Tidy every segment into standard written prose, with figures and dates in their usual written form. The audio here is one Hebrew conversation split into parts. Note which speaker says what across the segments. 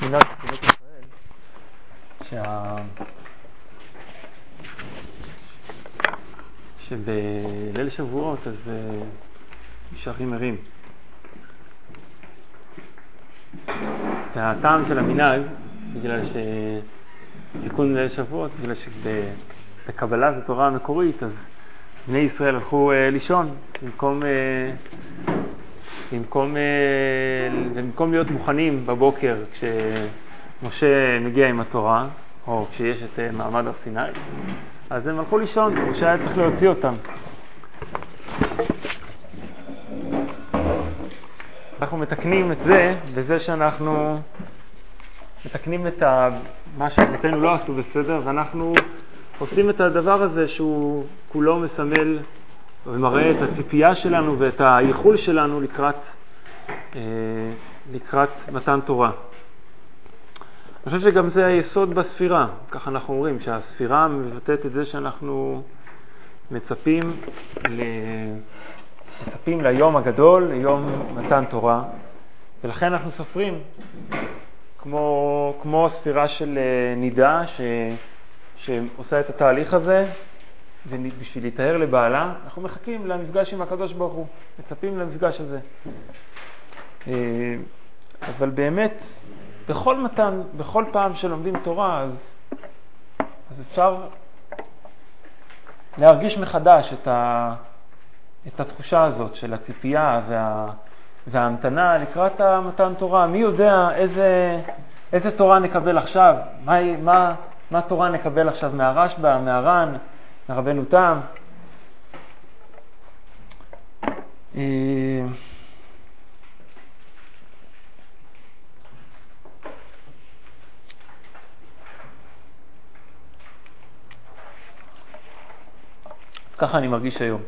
Speaker 1: מנהג בבית ישראל, שבליל שבועות אז נשארים ערים. והטעם של המנהג, בגלל שתיקון ליל שבועות, בגלל שבקבלת התורה המקורית, אז בני ישראל הלכו לישון, במקום להיות מוכנים בבוקר כשמשה מגיע עם התורה, או כשיש את מעמד הר סיני, אז הם הלכו לישון, משה היה צריך להוציא אותם. אנחנו מתקנים את זה בזה שאנחנו מתקנים את מה שאבותינו לא עשו בסדר, ואנחנו עושים את הדבר הזה שהוא כולו מסמל ומראה את הציפייה שלנו ואת הייחול שלנו לקראת מתן תורה. אני חושב שגם זה היסוד בספירה, ככה אנחנו אומרים, שהספירה מבטאת את זה שאנחנו מצפים ליום הגדול, ליום מתן תורה, ולכן אנחנו סופרים כמו ספירה של נידה שעושה את התהליך הזה, ובשביל להתאר לבעלה אנחנו מחכים למפגש עם הקדוש ברוך הוא, מצפים למפגש הזה. אבל באמת בכל פעם שלומדים תורה אז אפשר להרגיש מחדש את התחושה הזאת של הציפייה וההמתנה לקראת מתן תורה. מי יודע איזה תורה נקבל עכשיו? מה תורה נקבל עכשיו מהרשב"א, מהר"ן, מרבנו תם? ככה אני מרגיש היום.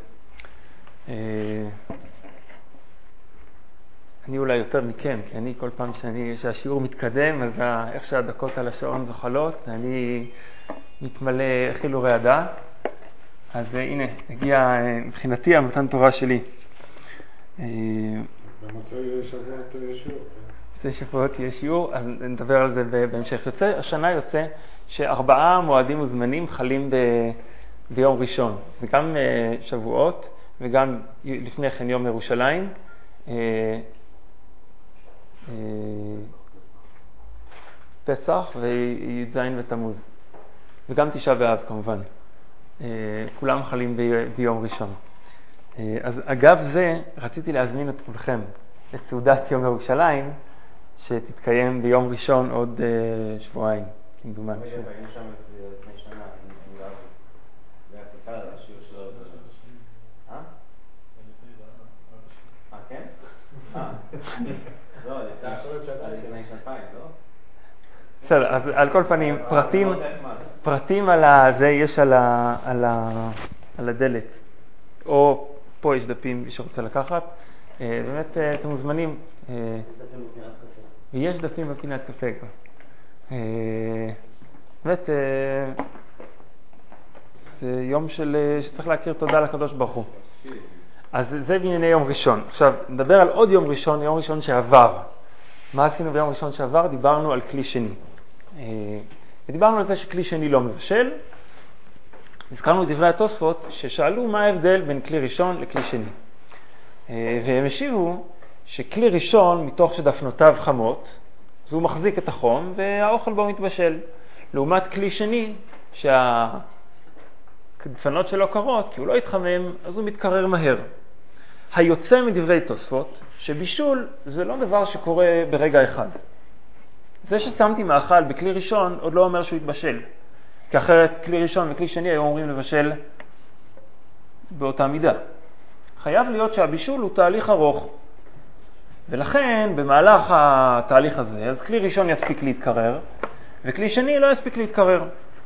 Speaker 1: אני אולי יותר מכם, כי אני כל פעם שהשיעור מתקדם, אז איך שהדקות על השעון זוחלות, אני מתמלא חילורי רעדה. אז הנה, הגיע מבחינתי המתן תורה שלי.
Speaker 2: במוצאי שבועות יש שיעור.
Speaker 1: במוצאי שבועות יש שיעור, אז נדבר על זה בהמשך. השנה יוצא ש4 מועדים וזמנים חלים ביום ראשון. זה גם שבועות וגם לפני כן יום ירושלים, פסח וי"ז ותמוז, וגם תשעה באב כמובן. כולם חלים ביום ראשון. אז אגב זה רציתי להזמין את כולכם לסעודת יום ירושלים שתתקיים ביום ראשון עוד שבועיים כמדומני. בסדר, אז על כל פנים, פרטים על זה יש על הדלת, או פה יש דפים מי שרוצה לקחת. באמת אתם מוזמנים, ויש דפים בפינת קפה כבר. באמת זה יום שצריך להכיר תודה לקדוש ברוך הוא. אז זה בענייני יום ראשון. עכשיו נדבר על עוד יום ראשון שעבר. מה עשינו ביום ראשון שעבר? דיברנו על כלי שני. ודיברנו על זה שכלי שני לא מבשל. הזכרנו את דברי התוספות ששאלו מה ההבדל בין כלי ראשון לכלי שני. והם השיבו שכלי ראשון מתוך שדפנותיו חמות, אז הוא מחזיק את החום והאוכל בו מתבשל. לעומת כלי שני שהדפנות שלו קרות כי הוא לא התחמם, אז הוא מתקרר מהר. היוצא מדברי תוספות שבישול זה לא דבר שקורה ברגע אחד. זה ששמתי מאכל בכלי ראשון עוד לא אומר שהוא יתבשל, כי אחרת כלי ראשון וכלי שני היו אומרים לבשל באותה מידה. חייב להיות שהבישול הוא תהליך ארוך, ולכן במהלך התהליך הזה אז כלי ראשון יספיק להתקרר וכלי שני לא יספיק להתקרר.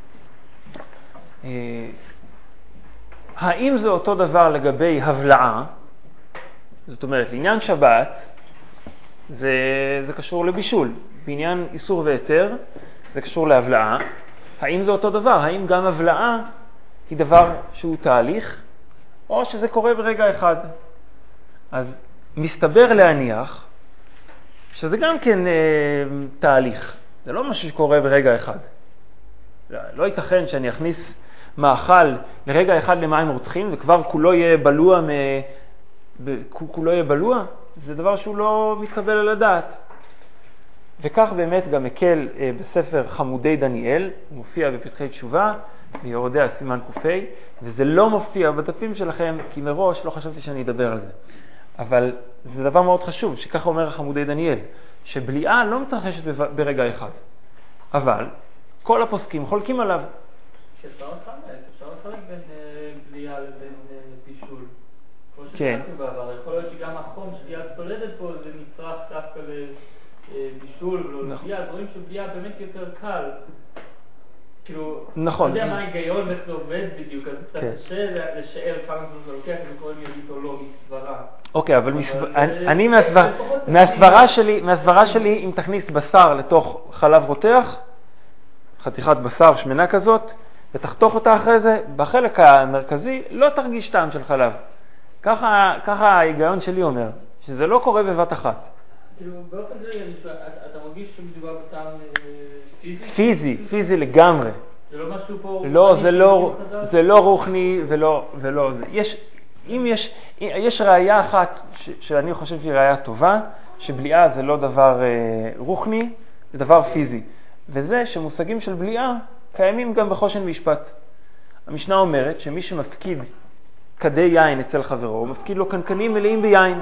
Speaker 1: האם זה אותו דבר לגבי הבלעה? זאת אומרת, לעניין שבת זה קשור לבישול, בעניין איסור והיתר זה קשור להבלעה. האם זה אותו דבר? האם גם הבלעה היא דבר שהוא תהליך, או שזה קורה ברגע אחד? אז מסתבר להניח שזה גם כן תהליך, זה לא משהו שקורה ברגע אחד. לא ייתכן שאני אכניס מאכל לרגע אחד למים רותחים וכבר כולו יהיה בלוע כולו יהיה בלוע. זה דבר שהוא לא מתקבל על הדעת. וכך באמת גם מקל בספר חמודי דניאל, הוא מופיע בפתחי תשובה, ביורדיה סימן קופי, וזה לא מופיע בדפים שלכם, כי מראש לא חשבתי שאני אדבר על זה. אבל זה דבר מאוד חשוב, שככה אומר חמודי דניאל, שבליעה לא מתרחשת ברגע אחד. אבל כל הפוסקים חולקים עליו.
Speaker 3: אפשר לחלק בין בליעה לבין בישול.
Speaker 1: כן.
Speaker 3: יכול להיות שגם החום שתהיה צולדת פה זה נצרך דווקא לבישול ולא לבליעה, אז רואים שבליעה באמת יותר קל. כאילו,
Speaker 1: נכון.
Speaker 3: אני יודע מה ההיגיון איך זה עובד בדיוק, אז קצת קשה לשאר כמה זה לוקח, אם קוראים ידית או לא, מסברה.
Speaker 1: אוקיי, אבל אני מהסברה שלי, אם תכניס בשר לתוך חלב רותח, חתיכת בשר שמנה כזאת, ותחתוך אותה אחרי זה, בחלק המרכזי לא תרגיש טעם של חלב. ככה ההיגיון שלי אומר, שזה לא קורה בבת אחת.
Speaker 3: כאילו, באופן זה, אתה מרגיש שמדובר בטעם פיזי?
Speaker 1: פיזי לגמרי.
Speaker 3: זה לא משהו פה...
Speaker 1: לא, זה לא רוחני ולא זה. יש ראייה אחת שאני חושב שהיא ראייה טובה, שבליעה זה לא דבר רוחני, זה דבר פיזי. וזה שמושגים של בליעה קיימים גם בחושן משפט. המשנה אומרת שמי שמפקיד כדי יין אצל חברו, הוא מפקיד לו קנקנים מלאים ביין.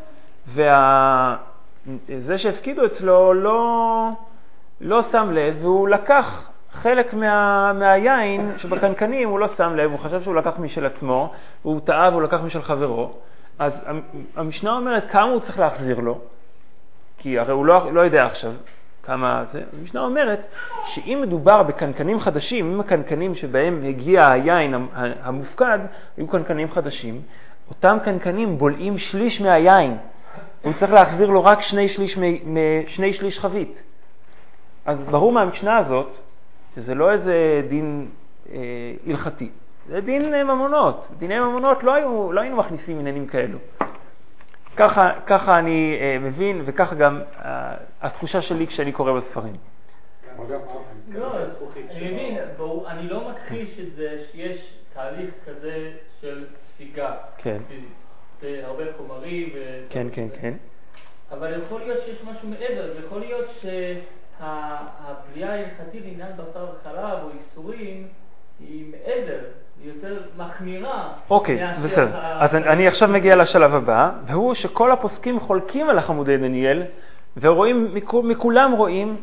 Speaker 1: וזה שהפקידו אצלו לא שם לב, והוא לקח חלק מהיין שבקנקנים, הוא לא שם לב, הוא חשב שהוא לקח משל עצמו, הוא טעה והוא לקח משל חברו. אז המשנה אומרת כמה הוא צריך להחזיר לו, כי הרי הוא לא יודע עכשיו כמה זה. המשנה אומרת שאם מדובר בקנקנים חדשים, אם הקנקנים שבהם הגיע היין המופקד, היו קנקנים חדשים, אותם קנקנים בולעים שליש מהיין. הוא צריך להחזיר לו רק שני שליש חבית. אז ברור מהמשנה הזאת, שזה לא איזה דין הלכתי, זה דין ממונות. דיני ממונות לא היינו מכניסים עניינים כאלו. ככה אני מבין, וככה גם התחושה שלי כשאני קורא בספרים.
Speaker 3: לא, אני מבין, אני לא מכחיש את זה שיש תהליך כזה של ספיגה.
Speaker 1: כן.
Speaker 3: זה הרבה חומרים.
Speaker 1: כן.
Speaker 3: אבל יכול להיות שיש משהו מעבר, יכול להיות שהבליעה ההלכתית לעניין בשר וחלב או איסורים היא מעבר, היא יותר מחמירה.
Speaker 1: אוקיי, בסדר. אז אני עכשיו מגיע לשלב הבא, והוא שכל הפוסקים חולקים על החמודי דניאל, מכולם רואים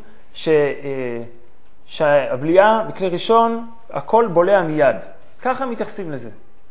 Speaker 1: שהבליעה בכלי ראשון הכל בולע מיד. ככה מתייחסים לזה.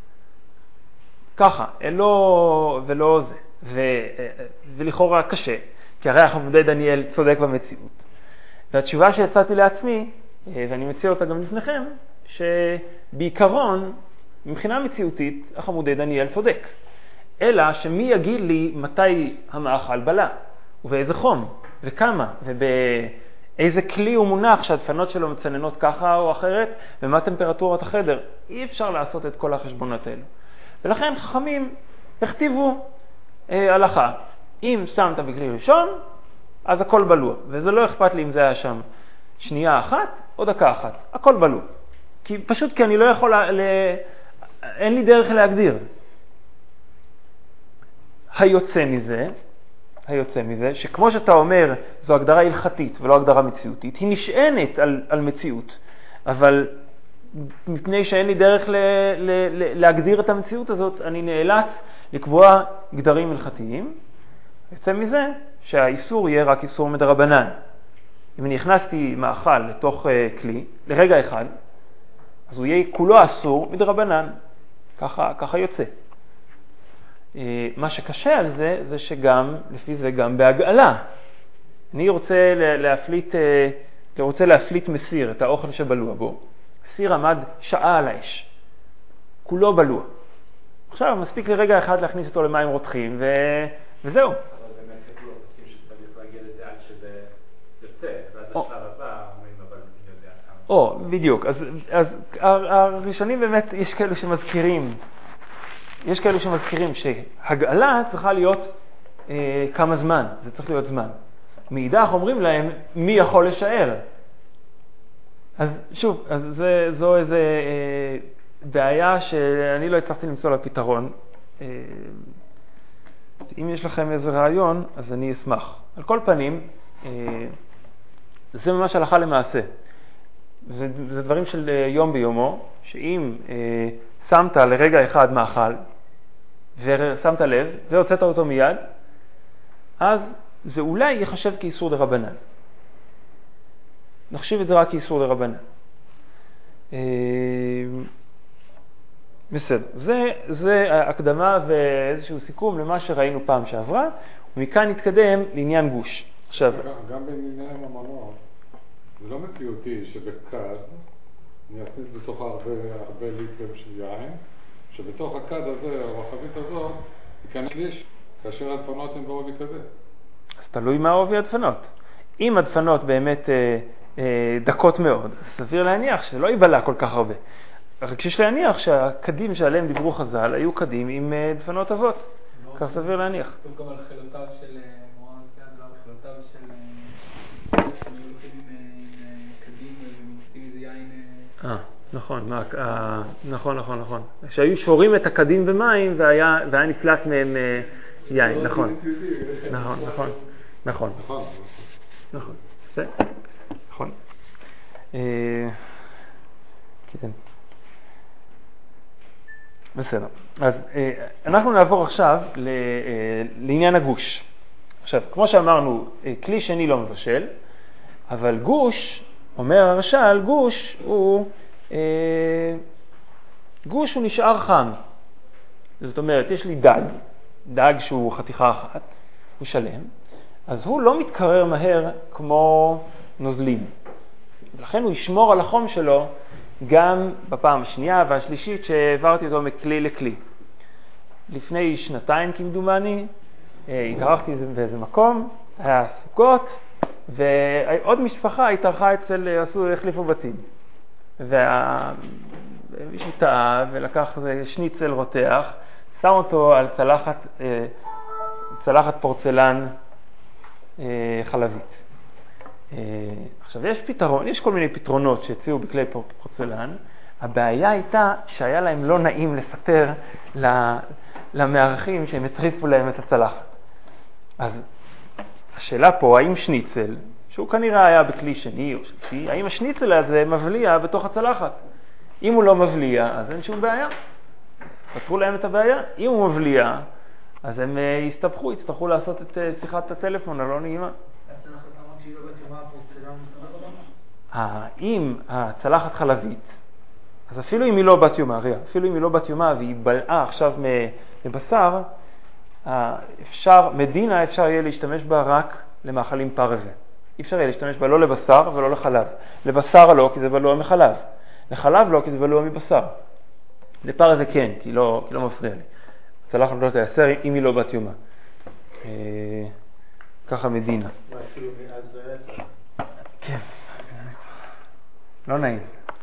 Speaker 1: ככה, ולא זה. ולכאורה קשה, כי הרי החמודי דניאל צודק במציאות. והתשובה שיצאתי לעצמי, ואני מציע אותה גם לפניכם, שבעיקרון, מבחינה מציאותית, החמודי דניאל צודק. אלא שמי יגיד לי מתי המאכל בלע, ובאיזה חום, וכמה, ובאיזה כלי הוא מונח שהדפנות שלו מצננות ככה או אחרת, ומה טמפרטורת החדר. אי אפשר לעשות את כל החשבונות האלו. ולכן חכמים הכתיבו הלכה. אם שמת בכלי ראשון, אז הכל בלוע. וזה לא אכפת לי אם זה היה שם שנייה אחת או דקה אחת. הכל בלוע. פשוט כי אני לא יכול, אין לי דרך להגדיר. היוצא מזה, שכמו שאתה אומר, זו הגדרה הלכתית ולא הגדרה מציאותית, היא נשענת על מציאות. אבל מפני שאין לי דרך להגדיר את המציאות הזאת, אני נאלץ לקבוע גדרים הלכתיים. יוצא מזה שהאיסור יהיה רק איסור מדרבנן. אם אני הכנסתי מאכל לתוך כלי, לרגע אחד, אז הוא יהיה כולו אסור מדרבנן. ככה יוצא. מה שקשה על זה, זה שגם, לפי זה גם בהגעלה. אני רוצה להפליט מסיר, את האוכל שבלוע בו. סיר עמד שעה על האש. כולו בלוע. עכשיו מספיק לרגע אחד להכניס אותו למים רותחים, וזהו.
Speaker 4: אבל באמת כתוב עוסקים שצריך להגיע לזה עד שזה יוצא, ואז השלב הבא אומרים אבל אני יודע כמה.
Speaker 1: בדיוק. אז הראשונים באמת, יש כאלו שמזכירים שהגעלה צריכה להיות כמה זמן, זה צריך להיות זמן. מאידך אומרים להם, מי יכול לשער? אז שוב, זו איזו בעיה שאני לא הצלחתי למצוא לה פתרון. אם יש לכם איזה רעיון, אז אני אשמח. על כל פנים, זה ממש הלכה למעשה. זה דברים של יום ביומו, שאם שמת לרגע אחד מאכל, ושמת לב, והוצאת אותו מיד, אז זה אולי יחשב כאיסור דרבנן. נחשיב את זה רק כאיסור דרבנן. בסדר. זה הקדמה ואיזשהו סיכום למה שראינו פעם שעברה, ומכאן נתקדם לעניין גוש. עכשיו,
Speaker 2: גם בענייני הממונות, זה לא מציאותי שבכד אני אכניס בתוך הרבה ליטר של יין, שבתוך הכד הזה או החבית הזאת ייכנס ליש, כאשר הדפנות הן בעובי כזה.
Speaker 1: אז תלוי מה עובי הדפנות. אם הדפנות באמת דקות מאוד, סביר להניח שלא ייבלע כל כך הרבה. רק שיש להניח שהקדים שעליהם דיברו חז"ל היו קדים עם דפנות אבות. כך סביר להניח.
Speaker 3: כתוב גם על חילותיו של מורן, לא על חילותיו של קדים ומוצאים איזה יין. נכון. שהיו שורים את הקדים במים והיה נפלט מהם יין, נכון. כן. בסדר. אז אנחנו נעבור עכשיו לעניין הגוש. עכשיו, כמו שאמרנו, כלי שני לא מבשל, אבל גוש, אומר הרש"ל, גוש הוא נשאר חם. זאת אומרת, יש לי דג שהוא חתיכה אחת, הוא שלם, אז הוא לא מתקרר מהר כמו נוזלים. ולכן הוא ישמור על החום שלו גם בפעם השנייה והשלישית שהעברתי אותו מכלי לכלי. לפני 2 כמדומני, התארחתי באיזה מקום, היה סוכות, ועוד משפחה התארחה החליפו בתים. ומישהו טעה ולקח שניצל רותח, שם אותו על צלחת פורצלן חלבית. עכשיו יש פתרון, יש כל מיני פתרונות שהציעו בכלי פורצלן. הבעיה הייתה שהיה להם לא נעים לספר למארחים שהם הצריפו להם את הצלחת. אז השאלה פה, האם שניצל, שהוא כנראה היה בכלי שני או שלישי, האם השניצל הזה מבליע בתוך הצלחת? אם הוא לא מבליע, אז אין שום בעיה. פתרו להם את הבעיה. אם הוא מבליע, אז הם יצטרכו לעשות את שיחת הטלפון הלא נעימה. אם הצלחת חלבית, אז אפילו אם היא לא בת יומה, אפילו אם היא לא בת יומה והיא בלעה עכשיו מבשר, מדינה אפשר יהיה להשתמש בה רק למאכלים פרווה. אי אפשר יהיה להשתמש בה לא לבשר ולא לחלב. לבשר לא, כי זה בלוע מחלב. לחלב לא, כי זה בלוע מבשר. לפרווה כן, כי לא מפריע לי. הצלחת לא תייסר אם היא לא בת יומה. ככה מדינה. כן. לא נעים.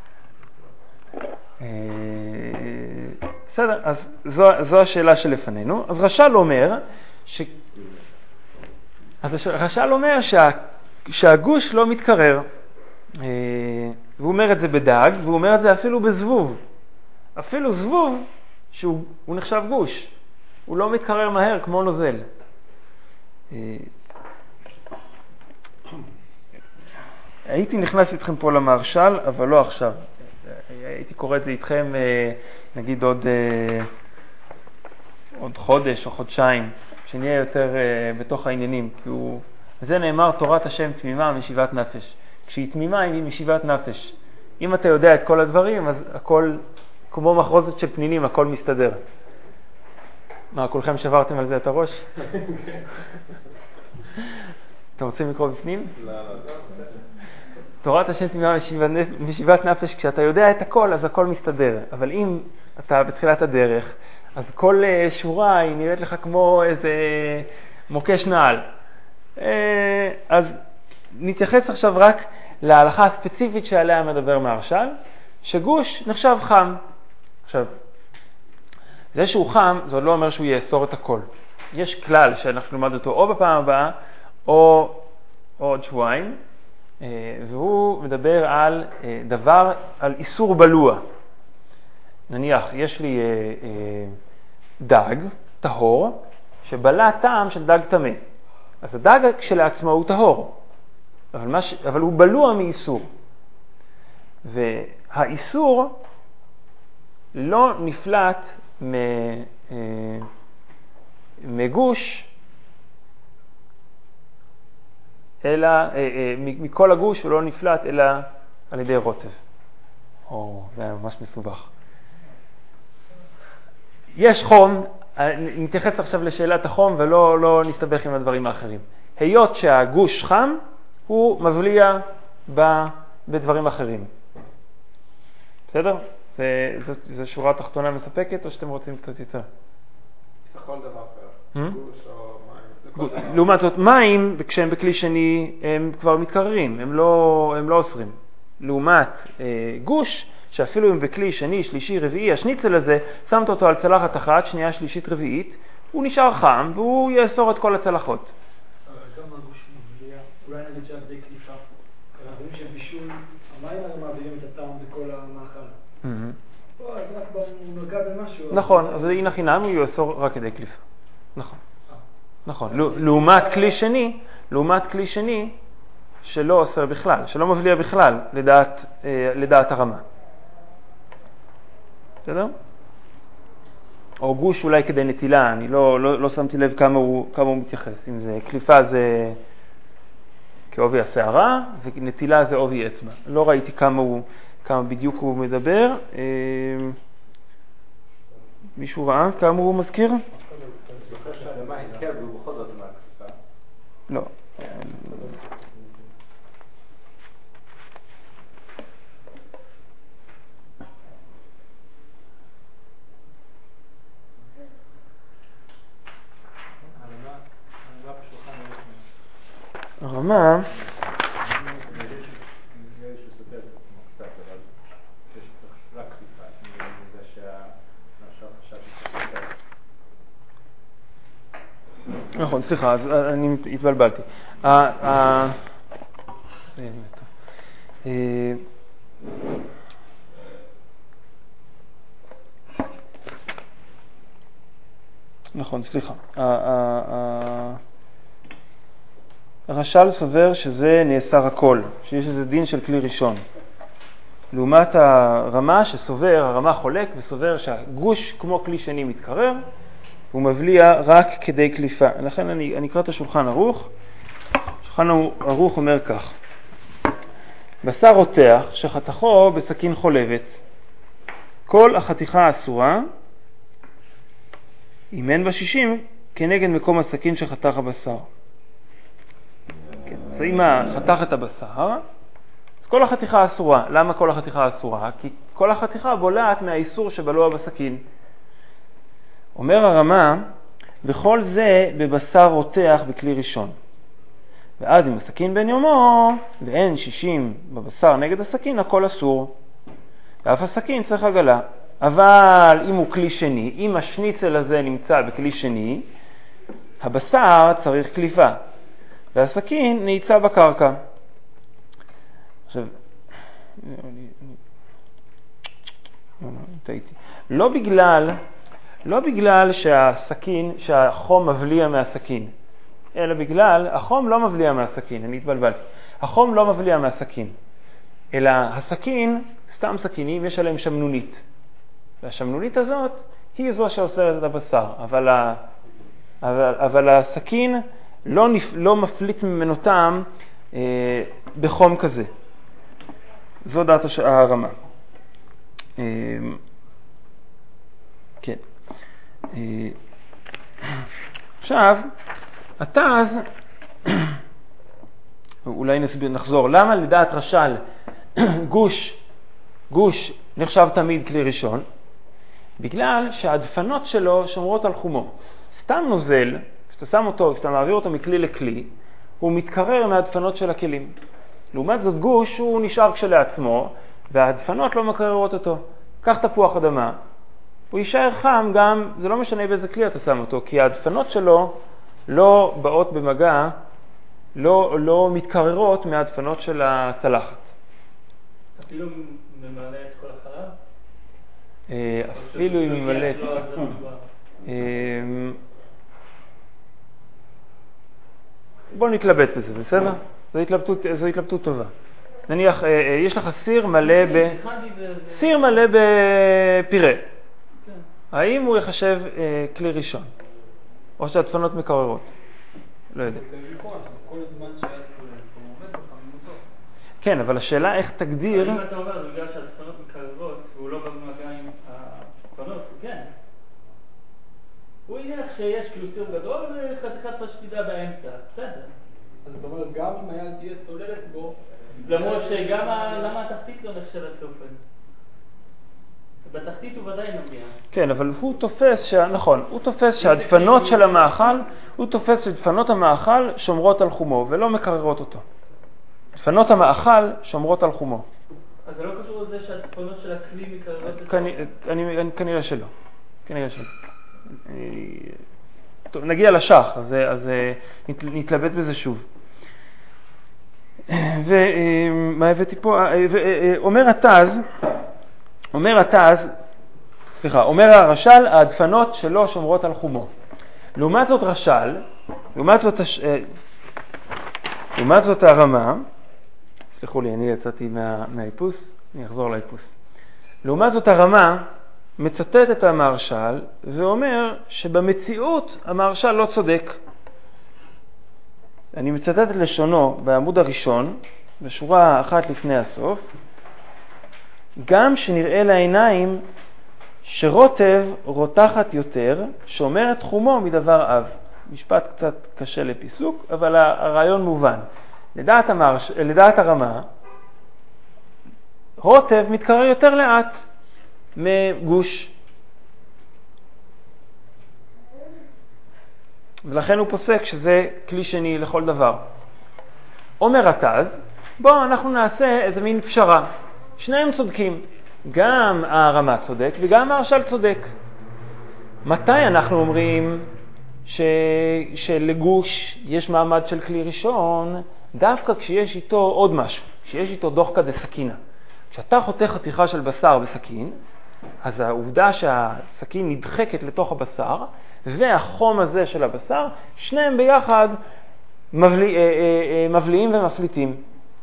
Speaker 3: בסדר, אז זו השאלה שלפנינו. אז רש"ל אומר שהגוש לא מתקרר. והוא אומר את זה בדג, והוא אומר את זה אפילו בזבוב. אפילו זבוב שהוא נחשב גוש. הוא לא מתקרר מהר כמו נוזל. הייתי נכנס איתכם פה למהרש"ל, אבל לא עכשיו. הייתי קורא את זה איתכם, נגיד עוד חודש או חודשיים, שנהיה יותר בתוך העניינים. כי זה נאמר, תורת השם תמימה משיבת נפש. כשהיא תמימה היא משיבת נפש. אם אתה יודע את כל הדברים, אז הכל, כמו מחרוזת של פנינים, הכל מסתדר. מה, כולכם שברתם על זה את הראש? אתם רוצים לקרוא בפנים? לא. תורת השם תמימה משיבת נפש, כשאתה יודע את הכל, אז הכל מסתדר. אבל אם אתה בתחילת הדרך, אז כל שורה היא נראית לך כמו איזה מוקש נעל. אז נתייחס עכשיו רק להלכה הספציפית שעליה מדבר מהרש"ל, שגוש נחשב חם. עכשיו, זה שהוא חם, זה עוד לא אומר שהוא יאסור את הכל. יש כלל שאנחנו נלמד אותו או בפעם הבאה, או
Speaker 1: עוד שבועיים, והוא מדבר על על איסור בלוע. נניח, יש לי דג טהור, שבלע טעם של דג טמא. אז הדג כשלעצמו הוא טהור, אבל הוא בלוע מאיסור. והאיסור לא נפלט מגוש, אלא מכל הגוש הוא לא נפלט אלא על ידי רוטב. זה היה ממש מסובך. יש חום, נתייחס עכשיו לשאלת החום ולא נסתבך עם הדברים האחרים. היות שהגוש חם, הוא מבליע בדברים אחרים. בסדר? זו שורה תחתונה מספקת או שאתם רוצים קצת יותר?
Speaker 4: לכל דבר אחר. גוש או מים.
Speaker 1: לעומת זאת, מים, כשהם בכלי שני, הם כבר מתקררים, הם לא אוסרים. לעומת גוש, שאפילו אם בכלי שני, שלישי, רביעי, השניצל הזה, שמת אותו על צלחת אחת, שנייה, שלישית, רביעית, הוא נשאר חם והוא יאסור את כל הצלחות.
Speaker 5: אבל גם הגוש מבליע, אולי נגיד שעד די קליפה, אנחנו רואים שבישול, המים האלה מעבירים את הטעם בכל המאכל. אז רק הוא נגע במשהו.
Speaker 1: נכון, אז הנה חינם הוא יאסור רק כדי קליפה. נכון. נכון. לעומת כלי שני שלא אוסר בכלל, שלא מבליע בכלל לדעת הרמה. בסדר? או גוש אולי כדי נטילה, אני לא שמתי לב כמה הוא מתייחס. אם זה קליפה זה כעובי השערה, ונטילה זה עובי אצבע. לא ראיתי כמה בדיוק הוא מדבר. מישהו ראה כמה הוא מזכיר?
Speaker 4: זוכר שהאדמה התקר והוא בכל זאת מהקליפה?
Speaker 1: לא. הרמה נכון, סליחה, אז אני התבלבלתי. נכון, סליחה. הרש"ל סובר שזה נאסר הכל, שיש איזה דין של כלי ראשון. לעומת הרמה שסובר, הרמה חולק וסובר שהגוש כמו כלי שני מתקרר, הוא מבליע רק כדי קליפה. לכן אני אקרא את השולחן ערוך. השולחן ערוך אומר כך: בשר רותח שחתכו בסכין חולבת, כל החתיכה אסורה, אם אין בשישים, כנגד מקום הסכין שחתך הבשר. אז אם חתך את הבשר, אז כל החתיכה אסורה. למה כל החתיכה אסורה? כי כל החתיכה בולעת מהאיסור שבלוע בסכין. אומר הרמה, וכל זה בבשר רותח בכלי ראשון. ואז אם הסכין בן יומו, ואין 60 בבשר נגד הסכין, הכל אסור. ואף הסכין צריך עגלה. אבל אם הוא כלי שני, אם השניצל הזה נמצא בכלי שני, הבשר צריך קליפה. והסכין נעיצה בקרקע. עכשיו, טעיתי. לא בגלל שהחום מבליע מהסכין, אלא בגלל, החום לא מבליע מהסכין, אני התבלבלתי. החום לא מבליע מהסכין, אלא הסכין, סתם סכינים, יש עליהם שמנונית. והשמנונית הזאת היא זו שאוסרת את הבשר, אבל הסכין לא מפליט ממנו טעם בחום כזה. זו דעת הרמה. כן. עכשיו, התז, אולי נחזור, למה לדעת רש"ל גוש נחשב תמיד כלי ראשון? בגלל שהדפנות שלו שומרות על חומו. סתם נוזל, כשאתה שם אותו, כשאתה מעביר אותו מכלי לכלי, הוא מתקרר מהדפנות של הכלים. לעומת זאת גוש הוא נשאר כשלעצמו, והדפנות לא מקררות אותו. קח תפוח אדמה, הוא יישאר חם גם, זה לא משנה באיזה כלי אתה שם אותו, כי הדפנות שלו לא באות במגע לא מתקררות מהדפנות של הצלחת.
Speaker 3: אפילו ממלא את כל החלב?
Speaker 1: אפילו אם ממלא... בואו נתלבט בזה, בסדר? זו התלבטות טובה. נניח, יש לך סיר מלא בפירה. האם הוא יחשב כלי ראשון? או שהדפנות מקררות? לא יודע. כן, אבל השאלה איך תגדיר...
Speaker 3: אם אתה אומר, זה בגלל שהדפנות מקררות, והוא לא במגע עם הדפנות, כן. הוא יניח שיש כאילו סיר גדול וחתיכת פשטידה באמצע, בסדר.
Speaker 5: אז זאת אומרת, גם אם היה תהיה צוללת בו...
Speaker 3: למרות שגם למה התחתית לא נחשבת לאופן? בתחתית הוא ודאי נוגע.
Speaker 1: כן, אבל הוא תופס, נכון, הוא תופס שהדפנות של המאכל, הוא תופס שדפנות המאכל שומרות על חומו ולא מקררות אותו. דפנות המאכל שומרות על חומו.
Speaker 3: אז זה לא קשור לזה שהדפנות של הכלי מקררות את
Speaker 1: כנראה שלא. טוב, נגיע לשח, אז נתלבט בזה שוב. ומה הבאתי פה? אומר הרש"ל, הדפנות שלו שומרות על חומו. לעומת זאת הרמה, סליחו לי, אני יצאתי מהאיפוס, אני אחזור לאיפוס. לעומת זאת הרמה מצטט את המהרש"ל ואומר שבמציאות המהרש"ל לא צודק. אני מצטט את לשונו בעמוד הראשון, בשורה אחת לפני הסוף, גם שנראה לעיניים שרוטב רותחת יותר, שומרת חומו מדבר אב. משפט קצת קשה לפיסוק, אבל הרעיון מובן. לדעת הרמה, רוטב מתקרר יותר לאט מגוש. ולכן הוא פוסק שזה כלי שני לכל דבר. אומר התז, בואו אנחנו נעשה איזה מין פשרה. שניהם צודקים. גם הרמה צודק וגם הרש"ל צודק. מתי אנחנו אומרים שלגוש יש מעמד של כלי ראשון? דווקא כשיש איתו עוד משהו, כשיש איתו דוחקא דסכינא. כשאתה חותך חתיכה של בשר בסכין, אז העובדה שהסכין נדחקת לתוך הבשר, והחום הזה של הבשר, שניהם ביחד מבליעים ומפליטים.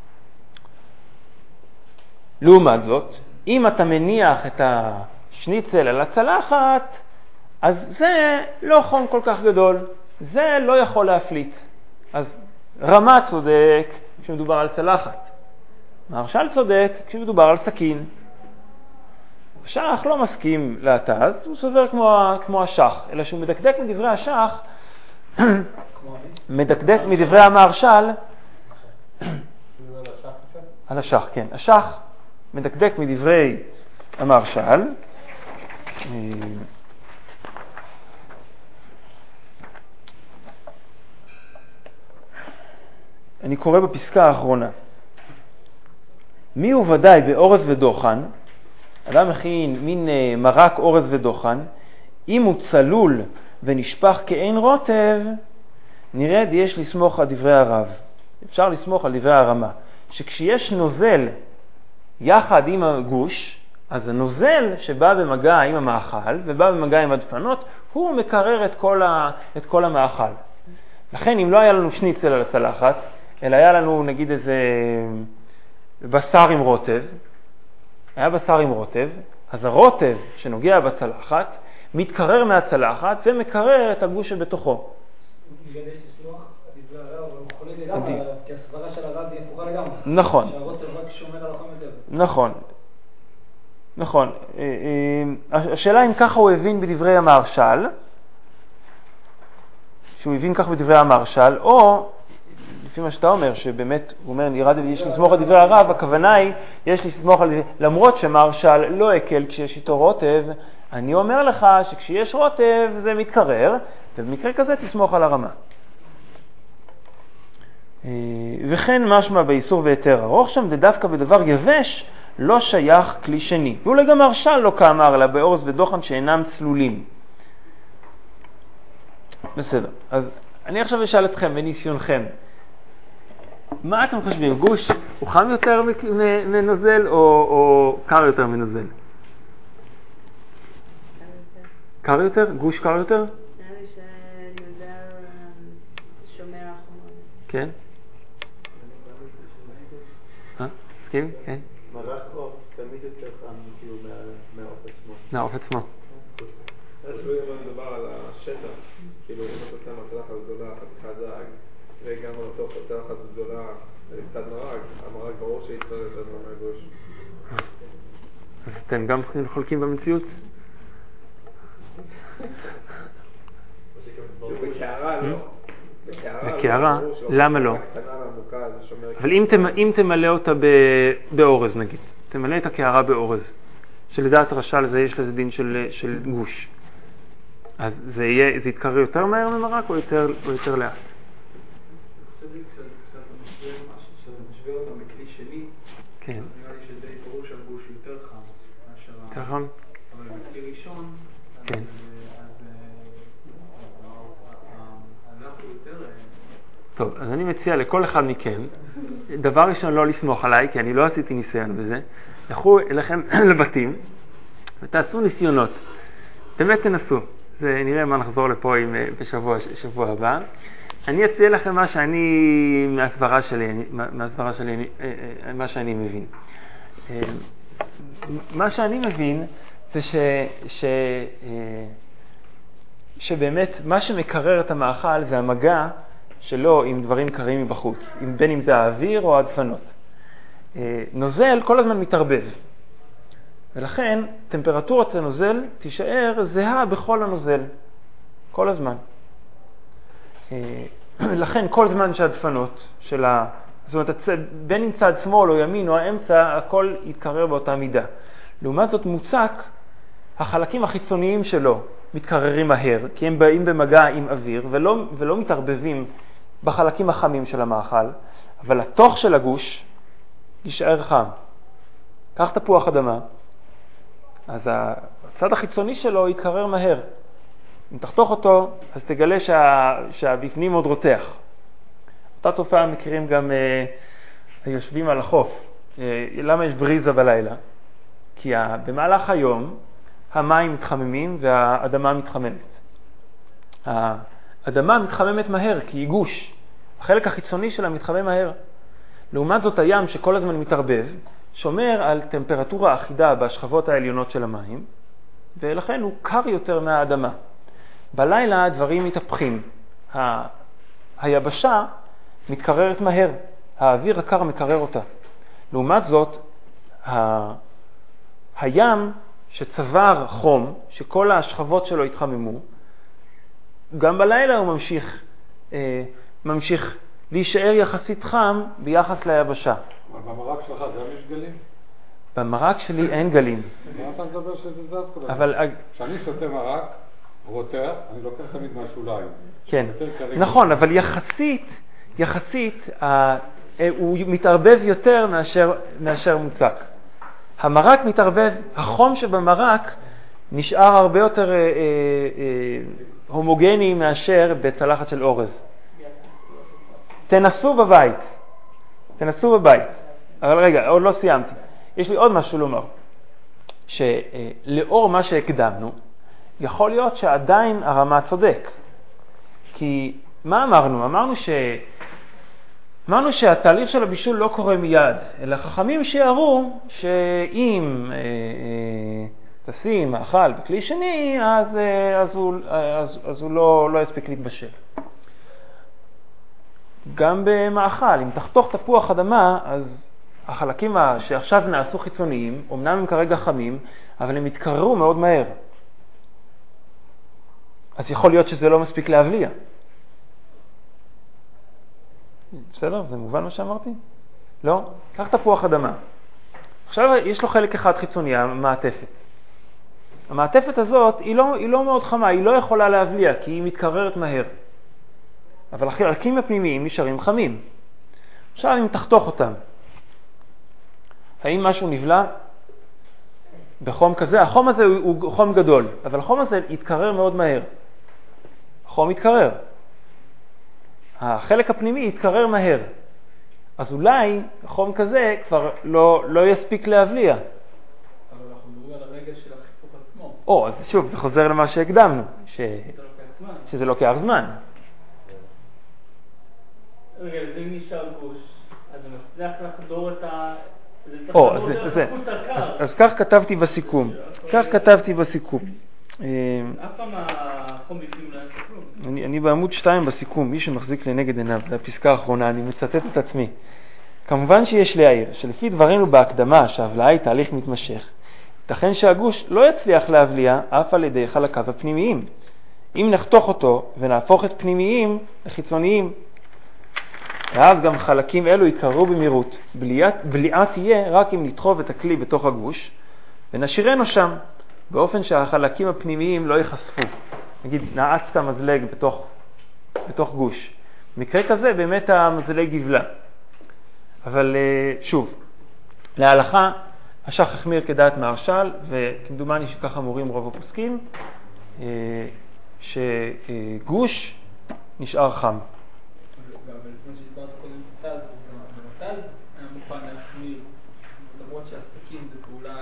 Speaker 1: לעומת זאת, אם אתה מניח את השניצל על הצלחת, אז זה לא חום כל כך גדול, זה לא יכול להפליט. אז רמה צודק כשמדובר על צלחת, מהרש"ל צודק כשמדובר על סכין. השח לא מסכים להתז, הוא סובר כמו השח, אלא שהוא מדקדק מדברי השח, מדקדק מדברי המהרש"ל, על השח, כן, השח מדקדק מדברי המהרש"ל, אני קורא בפסקה האחרונה. מי הוא ודאי באורז ודוחן, אדם מכין מין מרק אורז ודוחן, אם הוא צלול ונשפך כאין רוטב, נרד יש לסמוך על דברי הרב. אפשר לסמוך על דברי הרמה, שכשיש נוזל יחד עם הגוש, אז הנוזל שבא במגע עם המאכל ובא במגע עם הדפנות, הוא מקרר את כל המאכל. לכן אם לא היה לנו שניצל על הצלחת, אלא היה לנו נגיד איזה בשר עם רוטב, היה בשר עם רוטב, אז הרוטב שנוגע בצלחת מתקרר מהצלחת ומקרר את הגוש שבתוכו.
Speaker 5: בגלל יש לסמוך על דברי הרב, אבל הוא חולה לגמרי, כי הסברה של הרב היא הפוכה לגמרי.
Speaker 1: נכון.
Speaker 5: שהרוטב רק שומר על החום יותר.
Speaker 1: נכון. השאלה אם ככה הוא הבין בדברי המהרש"ל, שהוא הבין כך בדברי המהרש"ל, או לפי מה שאתה אומר, שבאמת, הוא אומר, יש לסמוך על דברי הרב, הכוונה היא, יש לסמוך על, למרות שמהרש"ל לא הקל כשיש איתו רוטב, אני אומר לך שכשיש רוטב זה מתקרר, ובמקרה כזה תסמוך על הרמה. וכן משמע באיסור והיתר ארוך שם, זה דווקא בדבר יבש לא שייך כלי שני. ואולי גם מהרש"ל לא כאמר לה באורז ודוחן שאינם צלולים. בסדר, אז אני עכשיו אשאל אתכם בניסיונכם, מה אתם חושבים? גוש הוא חם יותר מנוזל או קר יותר מנוזל? קר יותר? גוש קר יותר?
Speaker 6: נראה לי שנוזל שומר החומות.
Speaker 1: כן? מסכים? כן?
Speaker 7: מרק עוף תמיד יותר חם כאילו מהעוף עצמו.
Speaker 1: מהעוף עצמו.
Speaker 7: אז לא מדובר על השטח, כאילו אם אתה שם הצלחת גדולה, חתיכת דג, וגם על אותו הצלחת גדולה, קצת מרק, המרק ברור שיצטרך יותר מהגוש.
Speaker 1: אז אתם גם חולקים במציאות?
Speaker 7: בקערה לא.
Speaker 1: בקערה? למה לא? אבל אם תמלא אותה באורז נגיד, תמלא את הקערה באורז, שלדעת רש"ל זה יש לזה דין של גוש, אז זה יתקרר יותר מהר ממרק או יותר לאט?
Speaker 5: קצת משווה אותם בכלי שני,
Speaker 1: כן.
Speaker 5: נראה לי שזה ברור שהגוש יותר חם מאשר
Speaker 1: יותר חם?
Speaker 5: אבל בכלי ראשון,
Speaker 1: כן. טוב, אז אני מציע לכל אחד מכם, דבר ראשון לא לסמוך עליי, כי אני לא עשיתי ניסיון בזה, לכו אליכם לבתים ותעשו ניסיונות. באמת תנסו. זה נראה מה נחזור לפה בשבוע הבא. אני אציע לכם מה שאני, מהסברה שלי, מה שאני מבין. מה שאני מבין זה שבאמת מה שמקרר את המאכל זה המגע שלו עם דברים קרים מבחוץ, בין אם זה האוויר או הדפנות. נוזל כל הזמן מתערבב, ולכן טמפרטורת הנוזל תישאר זהה בכל הנוזל, כל הזמן. לכן כל זמן שהדפנות של זאת אומרת, בין אם צד שמאל או ימין או האמצע, הכל יתקרר באותה מידה. לעומת זאת מוצק, החלקים החיצוניים שלו מתקררים מהר, כי הם באים במגע עם אוויר ולא מתערבבים בחלקים החמים של המאכל, אבל התוך של הגוש יישאר חם. קח תפוח אדמה, אז הצד החיצוני שלו יתקרר מהר. אם תחתוך אותו, אז תגלה שהבפנים עוד רותח. אותה תופעה מכירים גם היושבים על החוף. למה יש בריזה בלילה? כי במהלך היום המים מתחממים והאדמה מתחממת. האדמה מתחממת מהר כי היא גוש. החלק החיצוני שלה מתחמם מהר. לעומת זאת הים שכל הזמן מתערבב, שומר על טמפרטורה אחידה בשכבות העליונות של המים, ולכן הוא קר יותר מהאדמה. בלילה הדברים מתהפכים. היבשה מתקררת מהר. האוויר הקר מקרר אותה. לעומת זאת, הים שצבר חום, שכל השכבות שלו התחממו, גם בלילה הוא ממשיך להישאר יחסית חם ביחס ליבשה.
Speaker 2: אבל במרק שלך גם יש גלים?
Speaker 1: במרק שלי אין גלים.
Speaker 2: מה אתה מדבר שזה זז כל הזמן?
Speaker 1: אבל
Speaker 2: כשאני שותה מרק, רותח, אני לוקח תמיד מהשוליים.
Speaker 1: כן, נכון, אבל יחסית הוא מתערבב יותר מאשר מוצק. המרק מתערבב, החום שבמרק נשאר הרבה יותר הומוגני מאשר בצלחת של אורז. תנסו בבית. אבל רגע, עוד לא סיימתי. יש לי עוד משהו לומר. שלאור מה שהקדמנו, יכול להיות שעדיין הרמה צודק. כי מה אמרנו? אמרנו שהתהליך של הבישול לא קורה מיד, אלא חכמים שיערו שאם תשים מאכל בכלי שני, אז הוא לא יספיק להתבשל. גם במאכל, אם תחתוך תפוח אדמה, אז החלקים שעכשיו נעשו חיצוניים, אמנם הם כרגע חמים, אבל הם יתקררו מאוד מהר. אז יכול להיות שזה לא מספיק להבליע. בסדר? זה מובן מה שאמרתי? לא? קח תפוח אדמה. עכשיו יש לו חלק אחד חיצוני, המעטפת. המעטפת הזאת היא לא מאוד חמה, היא לא יכולה להבליע כי היא מתקררת מהר. אבל החלקים הפנימיים נשארים חמים. עכשיו אם תחתוך אותם, האם משהו נבלע? בחום כזה, החום הזה הוא חום גדול, אבל החום הזה יתקרר מאוד מהר. החום יתקרר. החלק הפנימי יתקרר מהר. אז אולי חום כזה כבר לא יספיק להבליע.
Speaker 5: אבל אנחנו מדברים על הרגע של החיתוך עצמו.
Speaker 1: אז שוב, זה חוזר למה שהקדמנו, שזה לוקח זמן.
Speaker 3: רגע, זה נשאר גוש, אז זה מצליח לחדור את ה...
Speaker 1: אז כך כתבתי בסיכום.
Speaker 3: אף פעם החום בפנים לא יעשה כלום.
Speaker 1: אני בעמוד 2 בסיכום, מי שמחזיק לנגד עיניו, זה הפסקה האחרונה, אני מצטט את עצמי. כמובן שיש להעיר, שלפי דברינו בהקדמה שההבלעה היא תהליך מתמשך, ייתכן שהגוש לא יצליח להבליע אף על ידי חלקיו הפנימיים. אם נחתוך אותו ונהפוך את פנימיים לחיצוניים, ואז גם חלקים אלו יקרו במהירות. בליעה תהיה רק אם נדחוב את הכלי בתוך הגוש ונשאירנו שם, באופן שהחלקים הפנימיים לא ייחשפו. נגיד, נעצת מזלג בתוך גוש. במקרה כזה באמת המזלג יבלע. אבל שוב, להלכה, השח החמיר כדעת מהרש"ל, וכמדומני שככה מורים רוב הפוסקים, שגוש נשאר חם.
Speaker 5: אבל כמו שדיברת קודם בטז, בטז היה מוכן להחמיר, למרות שהסכין זה פעולה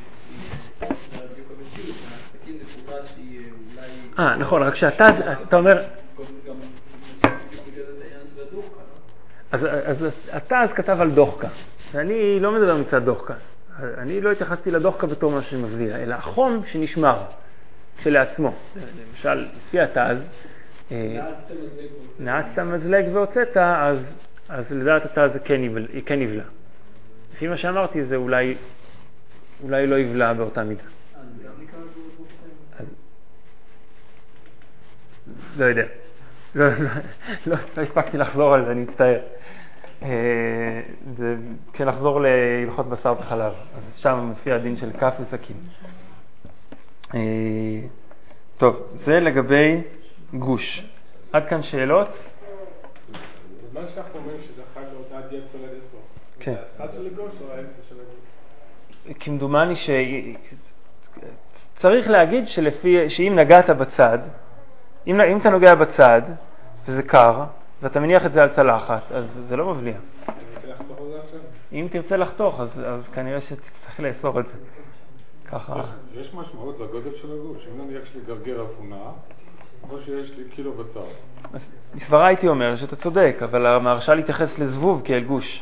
Speaker 5: הסכין זה פעולה שהיא אולי...
Speaker 1: נכון, רק שהטז, אתה אומר...
Speaker 5: גם בגלל את העניין של הדוחקה, לא?
Speaker 1: אז הטז כתב על דוחקה, ואני לא מדבר מצד דוחקה. אני לא התייחסתי לדוחקה בתור מה שמבליע, אלא החום שנשמר כשלעצמו. למשל, לפי הטז, נעצת מזלג והוצאת, אז לדעת אתה זה כן יבלע. לפי מה שאמרתי זה אולי לא יבלע באותה מידה. לא יודע. לא הספקתי לחזור על זה, אני מצטער. זה כשנחזור להלכות בשר וחלב, אז שם מופיע הדין של כף וסכין. טוב, זה לגבי גוש. עד כאן שאלות?
Speaker 4: מה שאנחנו אומרים שזה חג להודעת יד צולדת פה?
Speaker 1: כן.
Speaker 4: זה הצד של הגוש או האמצע של הגוש?
Speaker 1: כמדומני צריך להגיד שאם נגעת בצד, אם אתה נוגע בצד וזה קר ואתה מניח את זה על צלחת, אז זה לא מבליע. אם תרצה לחתוך, אז כנראה שתצטרך לאסור את זה. ככה.
Speaker 2: יש משמעות לגודל של הגוש. אם נניח יש לי גרגר אפונה, או שיש לי קילו בשר.
Speaker 1: בסברה הייתי אומר שאתה צודק, אבל המהרש"ל להתייחס לזבוב כאל גוש.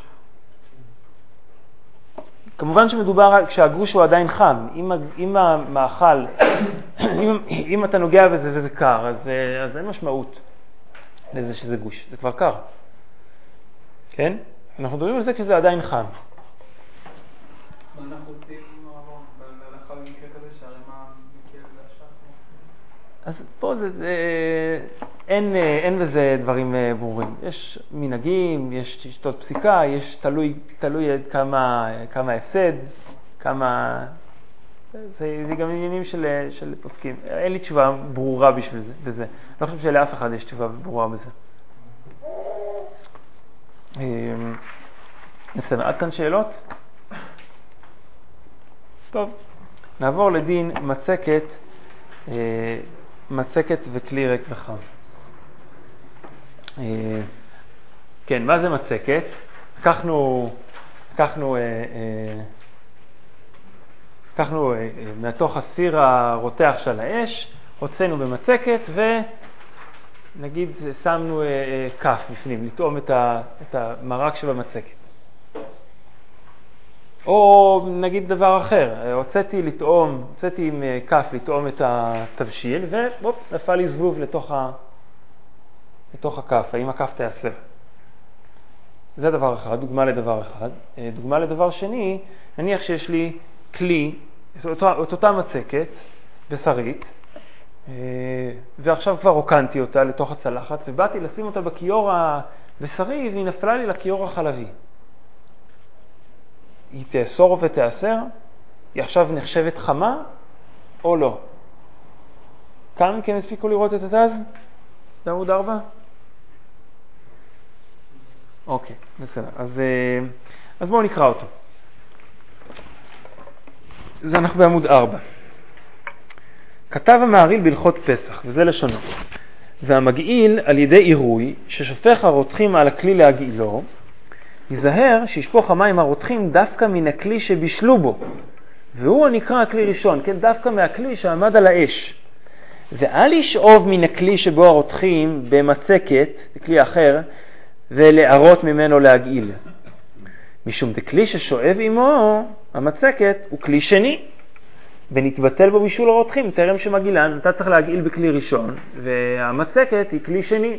Speaker 1: כמובן שמדובר כשהגוש הוא עדיין חם. אם המאכל, אם אתה נוגע בזה וזה קר, אז אין משמעות לזה שזה גוש. זה כבר קר. כן? אנחנו מדברים על זה כשזה עדיין חם.
Speaker 5: מה אנחנו עושים בהלכה במקרה כזה שהרימה מקל והשח?
Speaker 1: אז פה אין בזה דברים ברורים. יש מנהגים, יש שיטות פסיקה, יש תלוי כמה הפסד, זה גם עניינים של פוסקים. אין לי תשובה ברורה בשביל זה. אני לא חושב שלאף אחד יש תשובה ברורה בזה. נסיים. עד כאן שאלות? טוב. נעבור לדין מצקת וכלי ריק וחם. כן, מה זה מצקת? לקחנו מתוך הסיר הרותח של האש, הוצאנו במצקת ונגיד שמנו כף בפנים, לטעום את המרק שבמצקת. או נגיד דבר אחר, הוצאתי עם כף לטעום את התבשיל, נפל לי זבוב לתוך הכף, האם הכף תיאסר. זה דבר אחד, דוגמה לדבר אחד. דוגמה לדבר שני, נניח שיש לי כלי, את אותה מצקת בשרית, ועכשיו כבר רוקנתי אותה לתוך הצלחת, ובאתי לשים אותה בכיור הבשרי, והיא נפלה לי לכיור החלבי. היא תאסור ותאסר? היא עכשיו נחשבת חמה או לא? כאן מכם הספיקו לראות את התז? זה עמוד 4? אוקיי, בסדר. אז בואו נקרא אותו. זה אנחנו בעמוד 4. כתב המהרי"ל בהלכות פסח, וזה לשונו. והמגעיל על ידי עירוי, ששופך הרותחים על הכלי להגעילו,
Speaker 3: ייזהר שישפוך המים הרותחים דווקא מן הכלי שבישלו בו, והוא הנקרא הכלי ראשון, כן, דווקא מהכלי שעמד על האש. ואל ישאוב מן הכלי שבו הרותחים במצקת, בכלי אחר, ולערות ממנו להגעיל. משום דכלי ששואב עמו המצקת הוא כלי שני, ונתבטל בו בישול הרותחים טרם שמגעילן. אתה צריך להגעיל בכלי ראשון, והמצקת היא כלי שני.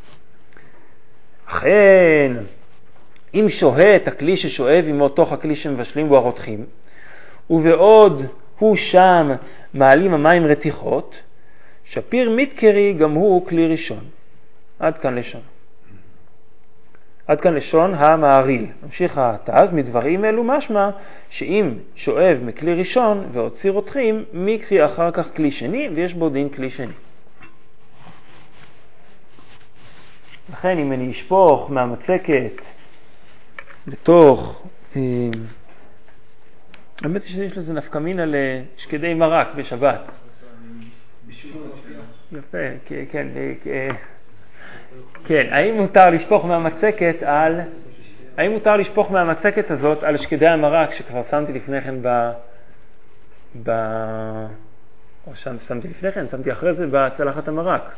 Speaker 3: אכן, אם שוהה את הכלי ששואב עמו תוך הכלי שמבשלים בו הרותחים, ובעוד הוא שם מעלים המים רתיחות, שפיר מתקרי גם הוא כלי ראשון. עד כאן לשון. עד כאן לשון המעריל. ממשיך התז, מדברים אלו משמע שאם שואב מכלי ראשון והוציא רותחים, מקרי אחר כך כלי שני, ויש בו דין כלי שני. לכן אם אני אשפוך מהמצקת לתוך, האמת היא שיש לזה נפקמינה לשקדי מרק בשבת. יפה, כן, כן, האם מותר לשפוך מהמצקת הזאת על שקדי המרק שכבר שמתי לפני כן שמתי אחרי זה בצלחת המרק.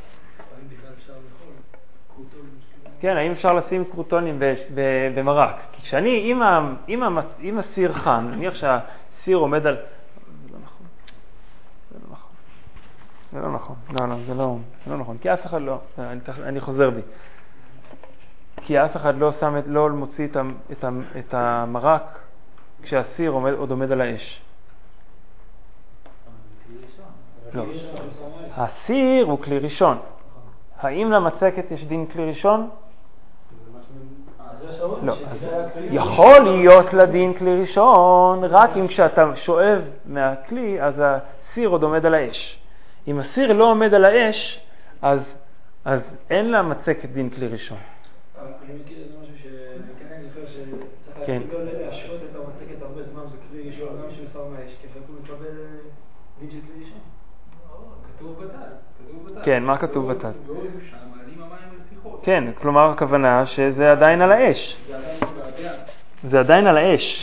Speaker 3: כן, האם אפשר לשים קרוטונים במרק? כי כשאני, אם הסיר חם, נניח שהסיר עומד על... זה לא נכון, כי אף אחד לא, אני חוזר בי, כי אף אחד לא מוציא את המרק כשהסיר עוד עומד על האש. לא, הסיר הוא כלי ראשון. האם למצקת יש דין כלי ראשון? לא. יכול להיות לדין כלי ראשון רק אם כשאתה שואב מהכלי אז הסיר עוד עומד על האש. אם הסיר לא עומד על האש, אז אין לה מצקת דין כלי ראשון.
Speaker 5: אני מכיר את זה משהו שאני זוכר שצריך להשעות את המצקת הרבה זמן בכלי ראשון, גם שמסר מהאש, כי אחרת הוא מקבל דין של כלי ראשון. כתוב בתת.
Speaker 3: כן, מה כתוב בתת? כן, כלומר הכוונה שזה עדיין על האש. זה עדיין על האש.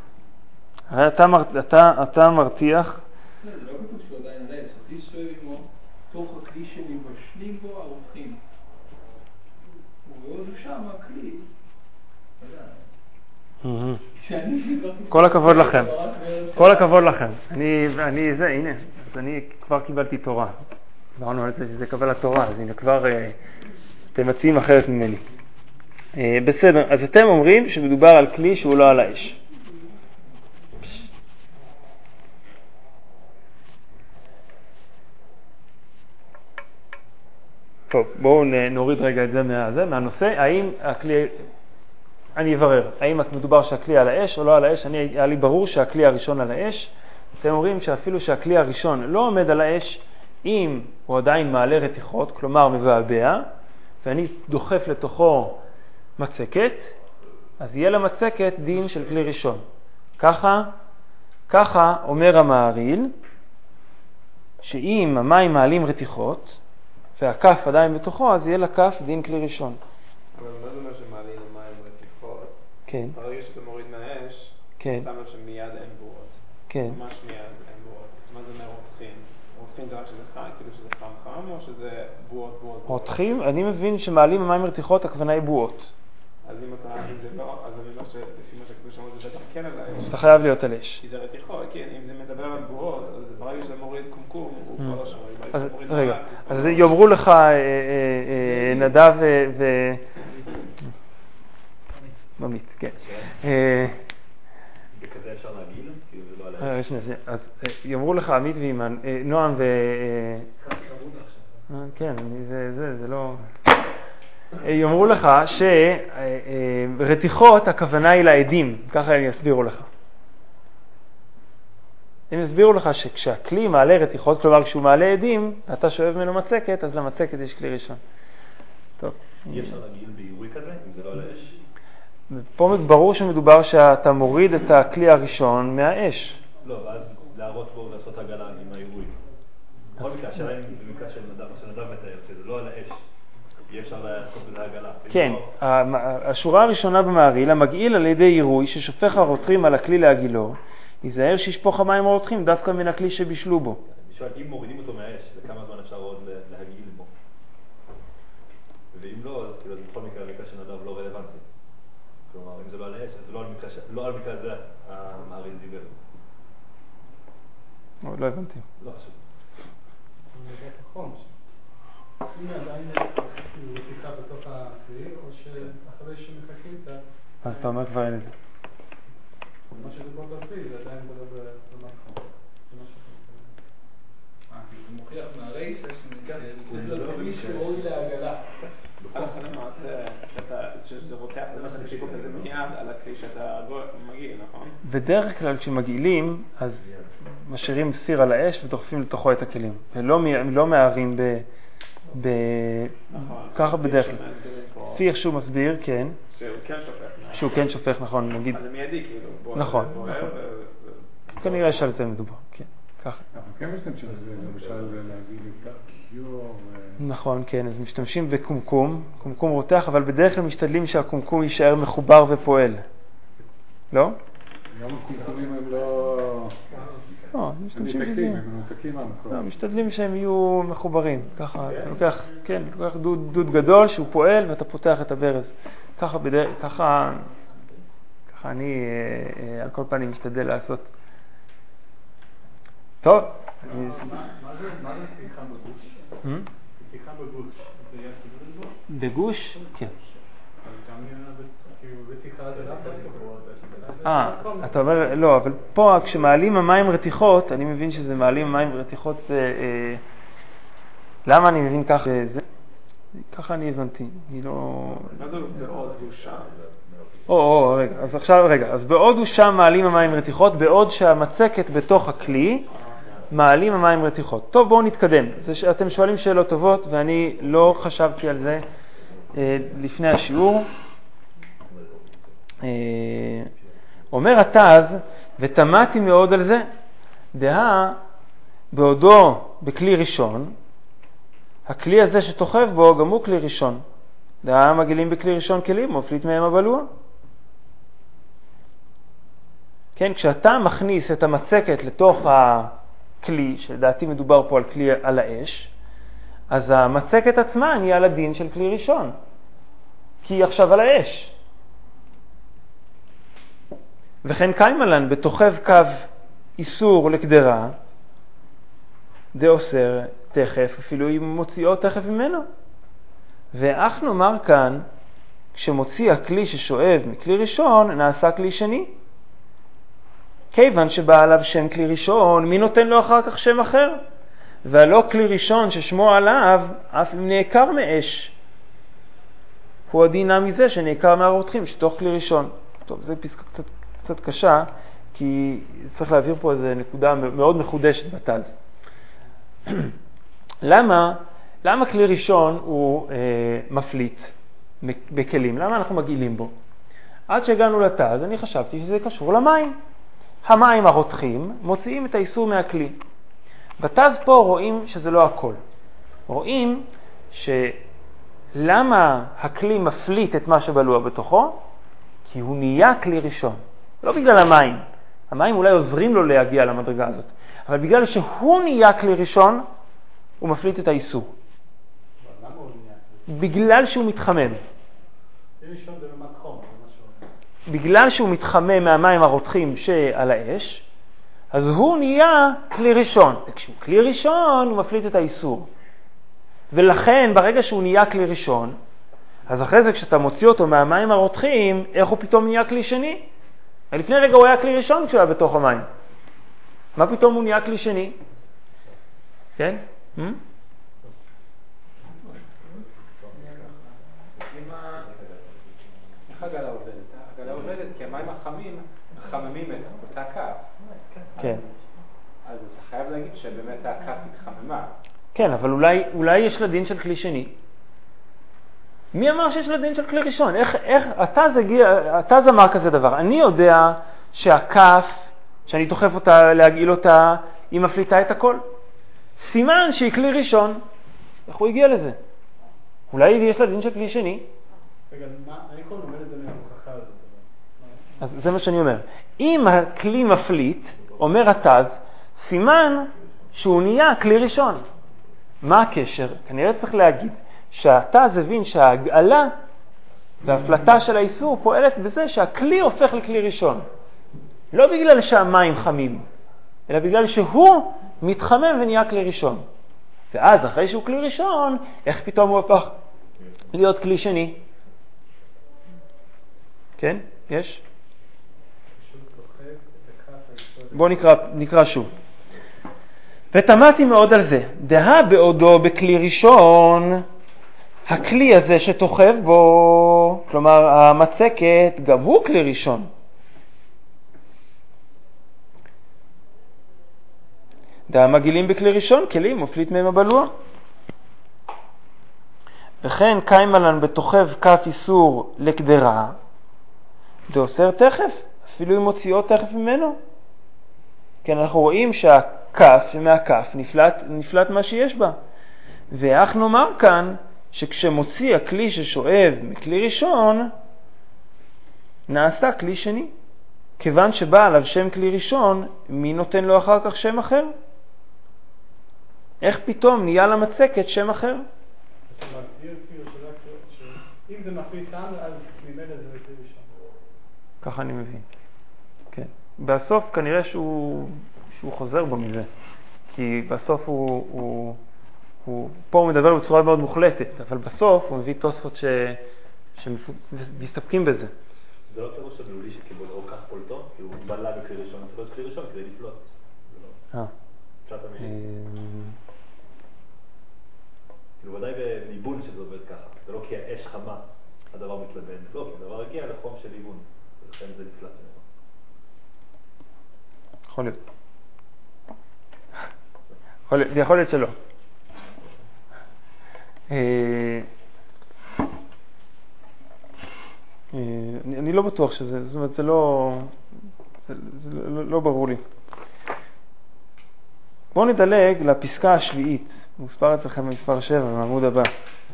Speaker 3: אתה מרתיח.
Speaker 7: זה לא כתוב שהוא עדיין על האש. הכלי שואב עמו תוך הכלי שמבשלים בו הרותחים. ועוד הוא שם הכלי.
Speaker 3: כל הכבוד לכם. כל הכבוד לכם. הנה, אז אני כבר קיבלתי תורה. אמרנו על זה שזה קבלת תורה, אז הנה כבר אתם מציעים אחרת ממני. בסדר, אז אתם אומרים שמדובר על כלי שהוא לא על האש. טוב, בואו נוריד רגע את זה מהנושא. האם הכלי, אני אברר, האם מדובר שהכלי על האש או לא על האש? היה לי ברור שהכלי הראשון על האש. אתם אומרים שאפילו שהכלי הראשון לא עומד על האש, אם הוא עדיין מעלה רתיחות, כלומר מבעבע, ואני דוחף לתוכו מצקת, אז יהיה למצקת דין של כלי ראשון. ככה אומר המעריל, שאם המים מעלים רתיחות, והכף עדיין בתוכו, אז יהיה לכף דין כלי ראשון.
Speaker 7: אבל מה זה אומר שמעלים המים רתיחות?
Speaker 3: כן.
Speaker 7: ברגע שאתה מוריד מהאש,
Speaker 3: כן.
Speaker 7: אתה אומר שמיד אין בועות.
Speaker 3: כן.
Speaker 7: ממש מיד אין בועות. מה זה אומר רותחים? רותחים זה רק שזה חם, כאילו שזה חם או שזה בועות?
Speaker 3: רותחים? אני מבין שמעלים המים רתיחות, הכוונה היא בועות.
Speaker 7: אז אם זה לא, אז אני אומר שלפי מה שכתוב שם זה בטח כן על האש.
Speaker 3: אתה חייב להיות על אש.
Speaker 7: כי זה רתיחות, כן, אם זה מדבר על בועות, אז ברגע שאתה מוריד קומקום, הוא כבר לא שם.
Speaker 3: רגע, אז יאמרו לך נדב ממית, כן.
Speaker 4: בכזה אפשר להגיד? כאילו זה לא על האש.
Speaker 3: אז יאמרו לך עמית ואימן, נועם כן, זה לא... יאמרו לך שרתיחות הכוונה היא לעדים, ככה הם יסבירו לך. הם יסבירו לך שכשהכלי מעלה רתיחות, כלומר כשהוא מעלה עדים, אתה שואב ממנו מצקת, אז למצקת יש כלי ראשון. טוב.
Speaker 4: אי אפשר להגיד בעירוי כזה, אם זה לא על האש?
Speaker 3: פה ברור שמדובר שאתה מוריד את הכלי הראשון מהאש.
Speaker 4: לא, ואז להראות בו ולעשות עגלה עם העירוי. בכל מקרה, השאלה אם במקרה של נדב מתאר, שזה לא על האש. אי אפשר לעשות בזה הגלה.
Speaker 3: כן, השורה הראשונה במעריל, המגעיל על ידי עירוי ששופך הרותחים על הכלי להגילו, ייזהר שישפוך המים הרותחים דווקא מן הכלי שבישלו בו.
Speaker 4: אני שואל, אם מורידים אותו מהאש, לכמה זמן אפשר עוד להגעיל בו? ואם לא, אז כאילו, בכל מקרה המקרה שנדב לא רלוונטי. כלומר, אם זה לא על האש, אז לא על מקרה זה המעריל דיבר.
Speaker 3: לא הבנתי.
Speaker 4: לא, שוב.
Speaker 2: אם עדיין רתיחה בתוך הכלי, או שאחרי שמחכים קצת...
Speaker 3: אז אתה אומר כבר אין את זה.
Speaker 2: מה שזה באותו כלי, זה עדיין בלב במקום. זה מה שזה מוכיח מהרייס, זה לא כלי שראוי להגלה.
Speaker 7: שזה רותח, זה מה שתשפוך את זה מיד על הכלי שאתה מגעיל, נכון?
Speaker 3: בדרך כלל כשמגעילים, אז משאירים סיר על האש ודוחפים לתוכו את הכלים. ולא מערים ככה בדרך כלל. לפי איך שהוא מסביר, כן. שהוא כן שופך, נכון, נגיד.
Speaker 7: אז זה מיידי, כאילו.
Speaker 3: נכון. כנראה שעל זה מדובר, כן. ככה.
Speaker 2: אנחנו כן משתמשים בזה, למשל להגיד יותר קיור.
Speaker 3: נכון, כן, אז משתמשים בקומקום, קומקום רותח, אבל בדרך כלל משתדלים שהקומקום יישאר מחובר ופועל. לא?
Speaker 2: גם הקומקומים הם לא...
Speaker 3: משתמשים בזה.
Speaker 2: הם מנותקים מהמקום.
Speaker 3: לא, משתדלים שהם יהיו מחוברים. ככה, אתה לוקח, כן, לוקח דוד גדול שהוא פועל ואתה פותח את הברז. ככה אני על כל פנים משתדל לעשות. טוב.
Speaker 2: מה זה פתיחה בגוש? פתיחה בגוש. זה יהיה סיבוב בו?
Speaker 3: בגוש? כן. אתה אומר, לא, אבל פה כשמעלים המים רתיחות, אני מבין שזה מעלים המים רתיחות, למה אני מבין כך? ככה אני הבנתי, אני לא...
Speaker 7: מה זה בעוד הוא שם?
Speaker 3: רגע, אז עכשיו, אז בעוד הוא שם מעלים המים רתיחות, בעוד שהמצקת בתוך הכלי, מעלים המים רתיחות. טוב, בואו נתקדם. אתם שואלים שאלות טובות, ואני לא חשבתי על זה לפני השיעור. אומר התז, ותמתי מאוד על זה, בעודו בכלי ראשון, הכלי הזה שתוכב בו גם הוא כלי ראשון. מגעילים בכלי ראשון כלים, מפליט מהם הבלוע. כן, כשאתה מכניס את המצקת לתוך הכלי, שלדעתי מדובר פה על כלי על האש, אז המצקת עצמה נהיה על הדין של כלי ראשון, כי היא עכשיו על האש. וכן קיימלן בתוכב קו איסור לקדרה, דה אוסר תכף, אפילו אם מוציאו תכף ממנו. ואך נאמר כאן, כשמוציא הכלי ששואב מכלי ראשון, נעשה כלי שני. כיוון שבא עליו שם כלי ראשון, מי נותן לו אחר כך שם אחר? והלא כלי ראשון ששמו עליו, אף אם נעקר מאש. הוא הדינה מזה שנעקר מהרותחים, שתוך כלי ראשון. טוב, זו פסקה קצת קשה, כי צריך להעביר פה איזו נקודה מאוד מחודשת בתז. למה כלי ראשון הוא מפליט בכלים? למה אנחנו מגעילים בו? עד שהגענו לתז, אני חשבתי שזה קשור למים. המים הרותחים מוציאים את האיסור מהכלי. בתז פה רואים שזה לא הכל. רואים שלמה הכלי מפליט את מה שבלוע בתוכו? כי הוא נהיה כלי ראשון. לא בגלל המים. המים אולי עוזרים לו להגיע למדרגה הזאת. אבל בגלל שהוא נהיה כלי ראשון, הוא מפליט את האיסור.
Speaker 2: למה הוא נהיה?
Speaker 3: בגלל שהוא מתחמם.
Speaker 2: כלי ראשון זה רמת חום.
Speaker 3: בגלל שהוא מתחמם מהמים הרותחים שעל האש, אז הוא נהיה כלי ראשון. וכשהוא כלי ראשון, הוא מפליט את האיסור. ולכן, ברגע שהוא נהיה כלי ראשון, אז אחרי זה כשאתה מוציא אותו מהמים הרותחים, איך הוא פתאום נהיה כלי שני? לפני רגע הוא היה כלי ראשון כשהוא היה בתוך המים. מה פתאום הוא נהיה כלי שני? כן?
Speaker 7: איך הגלה עובדת? הגלה עובדת כי המים החמים מחממים את אותה כף.
Speaker 3: כן.
Speaker 7: אז אתה חייב להגיד שבאמת הכף התחממה.
Speaker 3: כן, אבל אולי יש לה דין של כלי שני. מי אמר שיש לה דין של כלי ראשון? איך אתה אמר כזה דבר? אני יודע שהכף, שאני תוחף אותה, להגעיל אותה, היא מפליטה את הכל. סימן שהיא כלי ראשון. איך הוא הגיע לזה? אולי יש לה דין של כלי שני.
Speaker 5: רגע, אני כבר לומד את זה מההוכחה הזאת.
Speaker 3: אז זה מה שאני אומר. אם הכלי מפליט, אומר התז, סימן שהוא נהיה כלי ראשון. מה הקשר? כנראה צריך להגיד שהתז הבין שההגעלה וההפלטה של האיסור פועלת בזה שהכלי הופך לכלי ראשון. לא בגלל שהמים חמים, אלא בגלל שהוא מתחמם ונהיה כלי ראשון. ואז אחרי שהוא כלי ראשון, איך פתאום הוא הפך להיות כלי שני? כן? יש? בואו נקרא שוב. ותמדתי מאוד על זה. דהה בעודו בכלי ראשון, הכלי הזה שתוכב בו, כלומר המצקת, גם הוא כלי ראשון. דהה מגילים בכלי ראשון, כלים מופליט מהם הבלוע. וכן קיימלן בתוכב כף איסור לקדרה, דאוסר תכף, אפילו אם מוציאו תכף ממנו. כן, אנחנו רואים שהכף, שמהכף נפלט מה שיש בה. ואך נאמר כאן, שכשמוציא הכלי ששואב מכלי ראשון, נעשה כלי שני. כיוון שבא עליו שם כלי ראשון, מי נותן לו אחר כך שם אחר? איך פתאום נהיה למצקת שם אחר?
Speaker 5: אם זה מפליט שם, אז ממילא זה כלי ראשון.
Speaker 3: ככה אני מבין. כן. בסוף כנראה שהוא חוזר בו מזה. כי בסוף הוא פה הוא מדבר בצורה מאוד מוחלטת, אבל בסוף הוא מביא תוספות שמסתפקים בזה.
Speaker 4: זה לא פירוש המילולי שקיבול או כך פולטו, כי הוא בלה בכלי ראשון, זה לא כלי ראשון כדי לפלוט. פשט המילים. כאילו ודאי בליבון שזה עובד ככה, זה לא כי האש חמה הדבר מתלבן, לא, כי הדבר הגיע לחום של ליבון, ולכן זה נפלט ממנו.
Speaker 3: יכול להיות. יכול להיות שלא. אני לא בטוח שזה, זאת אומרת, זה לא ברור לי. בואו נדלג לפסקה השביעית, מוספר אצלכם במספר 7, בעמוד הבא.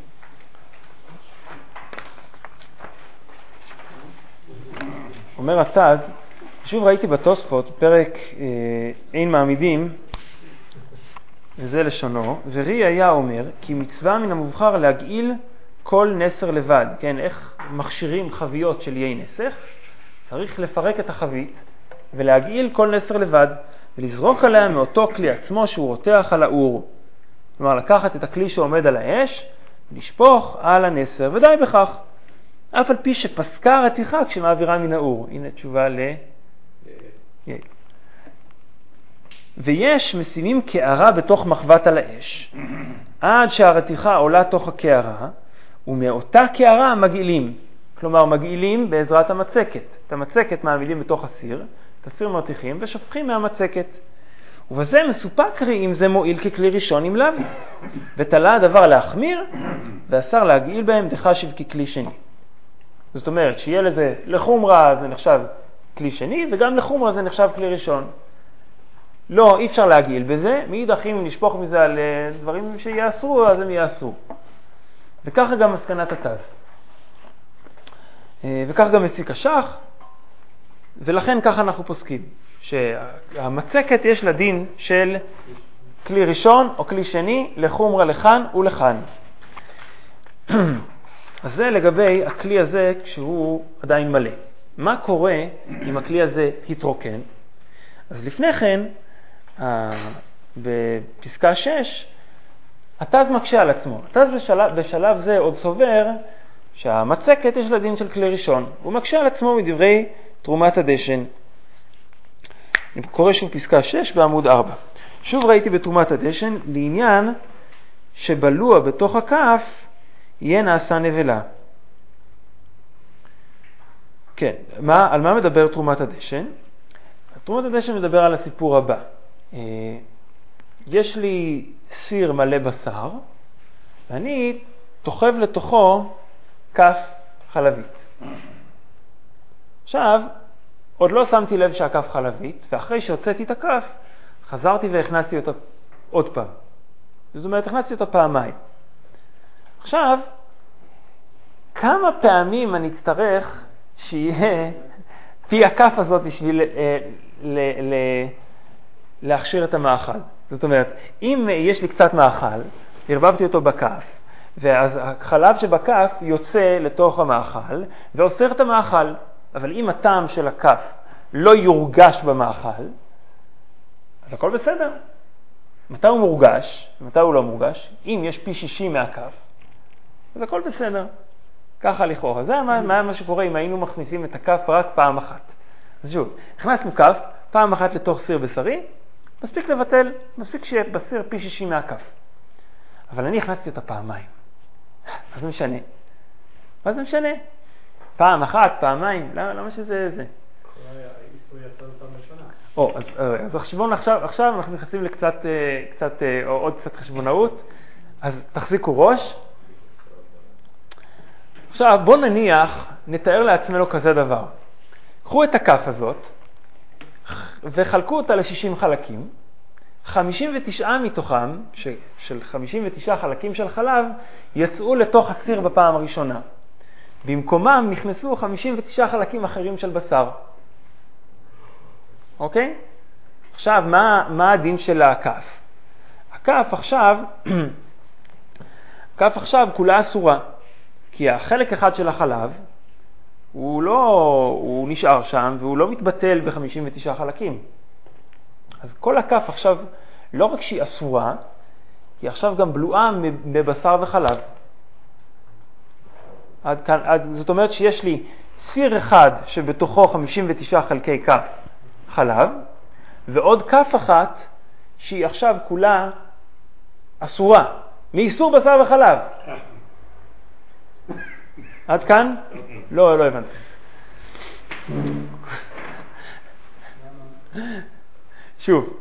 Speaker 3: אומר התז, שוב ראיתי בתוספות, פרק אין מעמידים, וזה לשונו, ורי היה אומר, כי מצווה מן המובחר להגעיל כל נסר לבד. כן, איך מכשירים חביות של יין נסך? צריך לפרק את החבית ולהגעיל כל נסר לבד, ולזרוק עליה מאותו כלי עצמו שהוא רותח על האור. כלומר, לקחת את הכלי שעומד על האש, לשפוך על הנסר, ודי בכך. אף על פי שפסקה הרתיחה כשמעבירה מן האור. הנה תשובה יין. ויש משימים קערה בתוך מחבת על האש, עד שהרתיחה עולה תוך הקערה, ומאותה קערה מגעילים. כלומר, מגעילים בעזרת המצקת. את המצקת מעמידים בתוך הסיר, את הסיר מרתיחים ושפכים מהמצקת. ובזה מסופק רי אם זה מועיל ככלי ראשון עם לוי. ותלה הדבר להחמיר, ואסר להגעיל בהם דחשיב ככלי שני. זאת אומרת, שיהיה לזה לחומרה זה נחשב כלי שני, וגם לחומרה זה נחשב כלי ראשון. לא, אי אפשר להגעיל בזה, מאידך אם נשפוך מזה על דברים שיעשו, אז הם יעשו. וככה גם מסקנת התז. וכך גם מסיק השח, ולכן ככה אנחנו פוסקים, שהמצקת יש לה דין של כלי ראשון או כלי שני, לחומרה לכאן ולכאן. אז זה לגבי הכלי הזה כשהוא עדיין מלא. מה קורה אם הכלי הזה התרוקן? אז לפני כן, בפסקה 6, התז מקשה על עצמו. התז בשלב זה עוד סובר שהמצקת יש לה דין של כלי ראשון. הוא מקשה על עצמו מדברי תרומת הדשן. אני קורא שוב פסקה 6 בעמוד 4. שוב ראיתי בתרומת הדשן לעניין שבלוע בתוך הכף יהיה נעשה נבלה. כן, על מה מדבר תרומת הדשן? תרומת הדשן מדבר על הסיפור הבא. יש לי סיר מלא בשר, ואני תוחב לתוכו כף חלבית. עכשיו, עוד לא שמתי לב שהכף חלבית, ואחרי שהוצאתי את הכף, חזרתי והכנסתי אותה עוד פעם. זאת אומרת, הכנסתי אותה פעמיים. עכשיו, כמה פעמים אני אצטרך שיהיה פי הכף הזאת בשביל להכשיר את המאכל. זאת אומרת, אם יש לי קצת מאכל, הרבבתי אותו בכף, ואז החלב שבכף יוצא לתוך המאכל ואוסר את המאכל. אבל אם הטעם של הכף לא יורגש במאכל, אז הכל בסדר. מתי הוא מורגש, מתי הוא לא מורגש? אם יש פי 60 מהכף, אז הכל בסדר. ככה לכאורה. זה מה שקורה אם היינו מכניסים את הכף רק פעם אחת. אז שוב, הכנסנו כף פעם אחת לתוך סיר בשרי, מספיק לבטל, מספיק שיהיה בסיר פי 60 מהכף. אבל אני הכנסתי אותה פעמיים. מה זה משנה? מה זה משנה? פעם אחת, פעמיים, למה שזה זה? אז עכשיו אנחנו נכנסים עוד קצת חשבונאות, אז תחזיקו ראש. עכשיו בוא נתאר לעצמנו כזה דבר. קחו את הכף הזאת וחלקו אותה ל-60 חלקים, 59 מתוכם, של 59 חלקים של חלב, יצאו לתוך הסיר בפעם הראשונה. במקומם נכנסו 59 חלקים אחרים של בשר. אוקיי? עכשיו, מה הדין של הכף? הכף עכשיו כולה אסורה. כי החלק אחד של החלב, הוא נשאר שם והוא לא מתבטל ב-59 חלקים. אז כל הכף עכשיו, לא רק שהיא אסורה, היא עכשיו גם בלועה בבשר וחלב. זאת אומרת שיש לי סיר אחד שבתוכו 59 חלקי כף חלב, ועוד כף אחת שהיא עכשיו כולה אסורה, מאיסור בשר וחלב. עד כאן? לא הבנתי. שוב.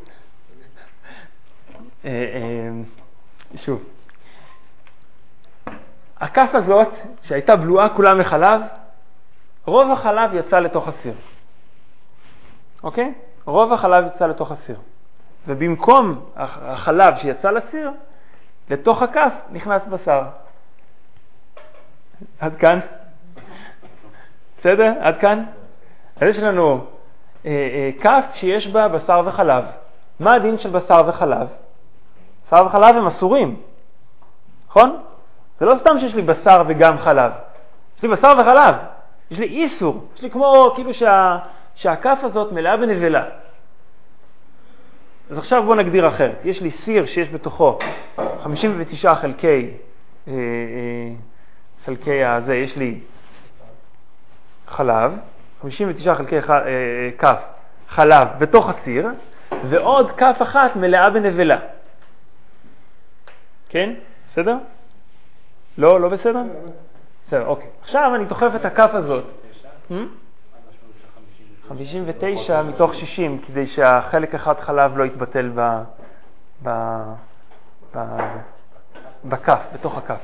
Speaker 3: הכף הזאת שהייתה בלועה כולה מחלב, רוב החלב יצא לתוך הסיר. אוקיי? רוב החלב יצא לתוך הסיר. ובמקום החלב שיצא לסיר, לתוך הכף נכנס בשר. עד כאן? בסדר? עד כאן? אז יש לנו כף שיש בה בשר וחלב. מה הדין של בשר וחלב? בשר וחלב הם אסורים. נכון? זה לא סתם שיש לי בשר וגם חלב. יש לי בשר וחלב. יש לי איסור. יש לי כמו כאילו שהכף הזאת מלאה בנבלה. אז עכשיו בואו נגדיר אחרת. יש לי סיר שיש בתוכו 59 חלקי הזה, יש לי חלב, 59 חלקי כף חלב בתוך הסיר, ועוד כף אחת מלאה בנבלה. כן? בסדר? לא בסדר? בסדר, אוקיי. עכשיו אני דוחף את הכף הזאת. 59 מתוך 60, כדי שהחלק אחד חלב לא יתבטל בכף, בתוך הכף.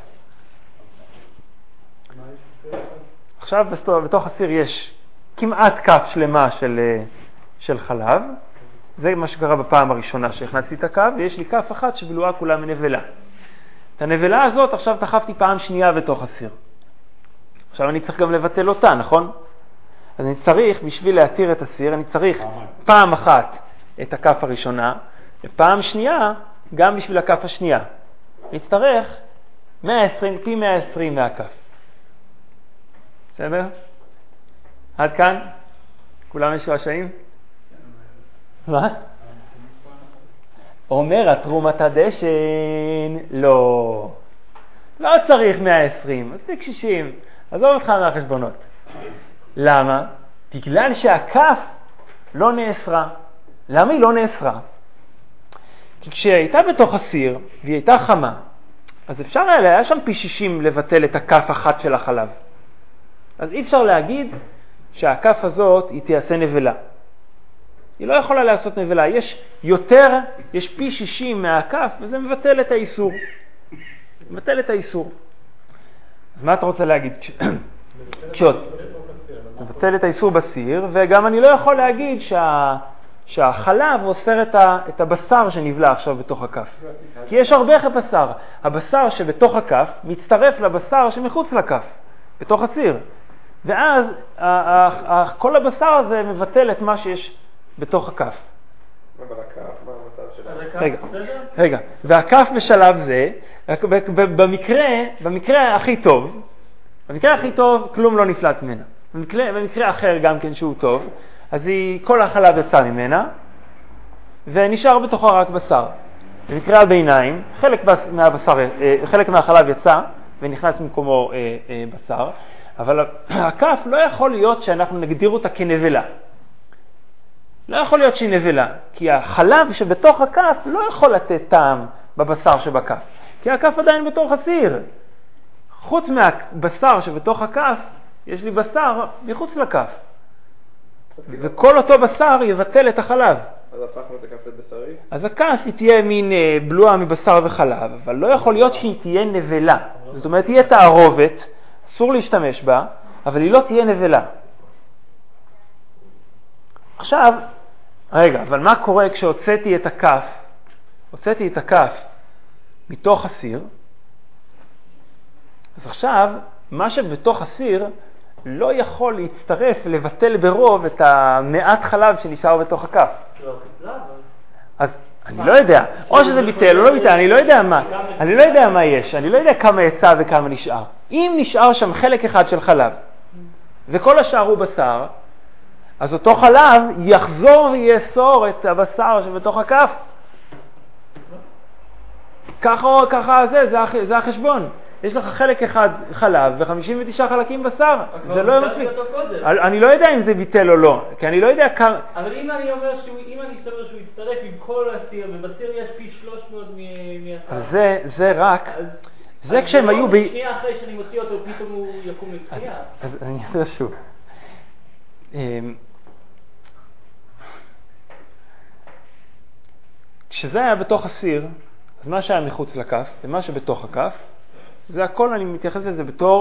Speaker 3: עכשיו בתוך הסיר יש כמעט כף שלמה של חלב. זה מה שקרה בפעם הראשונה שהכנסתי את הכף, ויש לי כף אחת שבלועה כולה מנבלה. את הנבלה הזאת עכשיו דחפתי פעם שנייה בתוך הסיר. עכשיו אני צריך גם לבטל אותה, נכון? אז אני צריך, בשביל להתיר את הסיר, אני צריך פעם אחת את הכף הראשונה, ופעם שנייה גם בשביל הכף השנייה. אני צריך פי 120 מהכף. בסדר? עד כאן? כולם משועשעים? מה? אומר התרומת הדשן, לא צריך 120, מספיק 60, עזוב אותך מהחשבונות. למה? בגלל שהכף לא נאסרה. למה היא לא נאסרה? כי כשהייתה בתוך הסיר והיא הייתה חמה, אז אפשר היה שם פי 60 לבטל את הכף אחת של החלב. אז אי אפשר להגיד שהכף הזאת היא תעשה נבלה. היא לא יכולה לעשות נבלה. יש פי 60 מהכף, וזה מבטל את האיסור. מבטל את האיסור. אז מה אתה רוצה להגיד? מבטל את האיסור בסיר, וגם אני לא יכול להגיד שהחלב אוסר את הבשר שנבלע עכשיו בתוך הכף. כי יש הרבה בשר. הבשר שבתוך הכף מצטרף לבשר שמחוץ לכף. בתוך הסיר. ואז כל הבשר הזה מבטל את מה שיש בתוך הכף.
Speaker 7: אבל הכף, מה המצב שלה?
Speaker 3: רגע, והכף בשלב זה, במקרה הכי טוב, כלום לא נפלט ממנה. במקרה אחר גם כן שהוא טוב, אז כל החלב יצא ממנה, ונשאר בתוכה רק בשר. במקרה הביניים, חלק מהחלב יצא, ונכנס במקומו בשר, אבל הכף לא יכול להיות שאנחנו נגדיר אותה כנבלה. לא יכול להיות שהיא נבלה, כי החלב שבתוך הכף לא יכול לתת טעם בבשר שבכף, כי הכף עדיין בתוך הסיר. חוץ מהבשר שבתוך הכף, יש לי בשר מחוץ לכף. וכל אותו בשר יבטל את החלב.
Speaker 7: אז הפכנו את הכף לבשרי?
Speaker 3: אז הכף היא תהיה מין בלועה מבשר וחלב, אבל לא יכול להיות שהיא תהיה נבלה. זאת אומרת, תהיה תערובת, אסור להשתמש בה, אבל היא לא תהיה נבלה. עכשיו, אבל מה קורה כשהוצאתי את הכף? הוצאתי את הכף מתוך הסיר, אז עכשיו, מה שבתוך הסיר לא יכול להצטרף, לבטל ברוב את המעט חלב שנשאר בתוך הכף. אז אני לא יודע, או שזה ביטל או לא ביטל, אני לא יודע מה יש, אני לא יודע כמה יצא וכמה נשאר. אם נשאר שם חלק אחד של חלב, וכל השאר הוא בשר, אז אותו חלב יחזור ויאסור את הבשר שבתוך הכף. ככה זה החשבון. יש לך חלק אחד חלב ו59 חלקים בשר. זה לא מספיק. אני לא יודע אם זה ביטל או לא, כי אני לא יודע כמה...
Speaker 8: אבל אם אני אומר אם אני סובר שהוא יצטרף עם כל הסיר, ובסיר יש פי 300 מהסיר.
Speaker 3: זה רק... זה כשהם היו...
Speaker 8: שנייה אחרי שאני מוציא אותו, פתאום הוא יקום לתחייה.
Speaker 3: אז אני אעשה שוב. כשזה היה בתוך הסיר, אז מה שהיה מחוץ לכף ומה שבתוך הכף, זה הכל, אני מתייחס לזה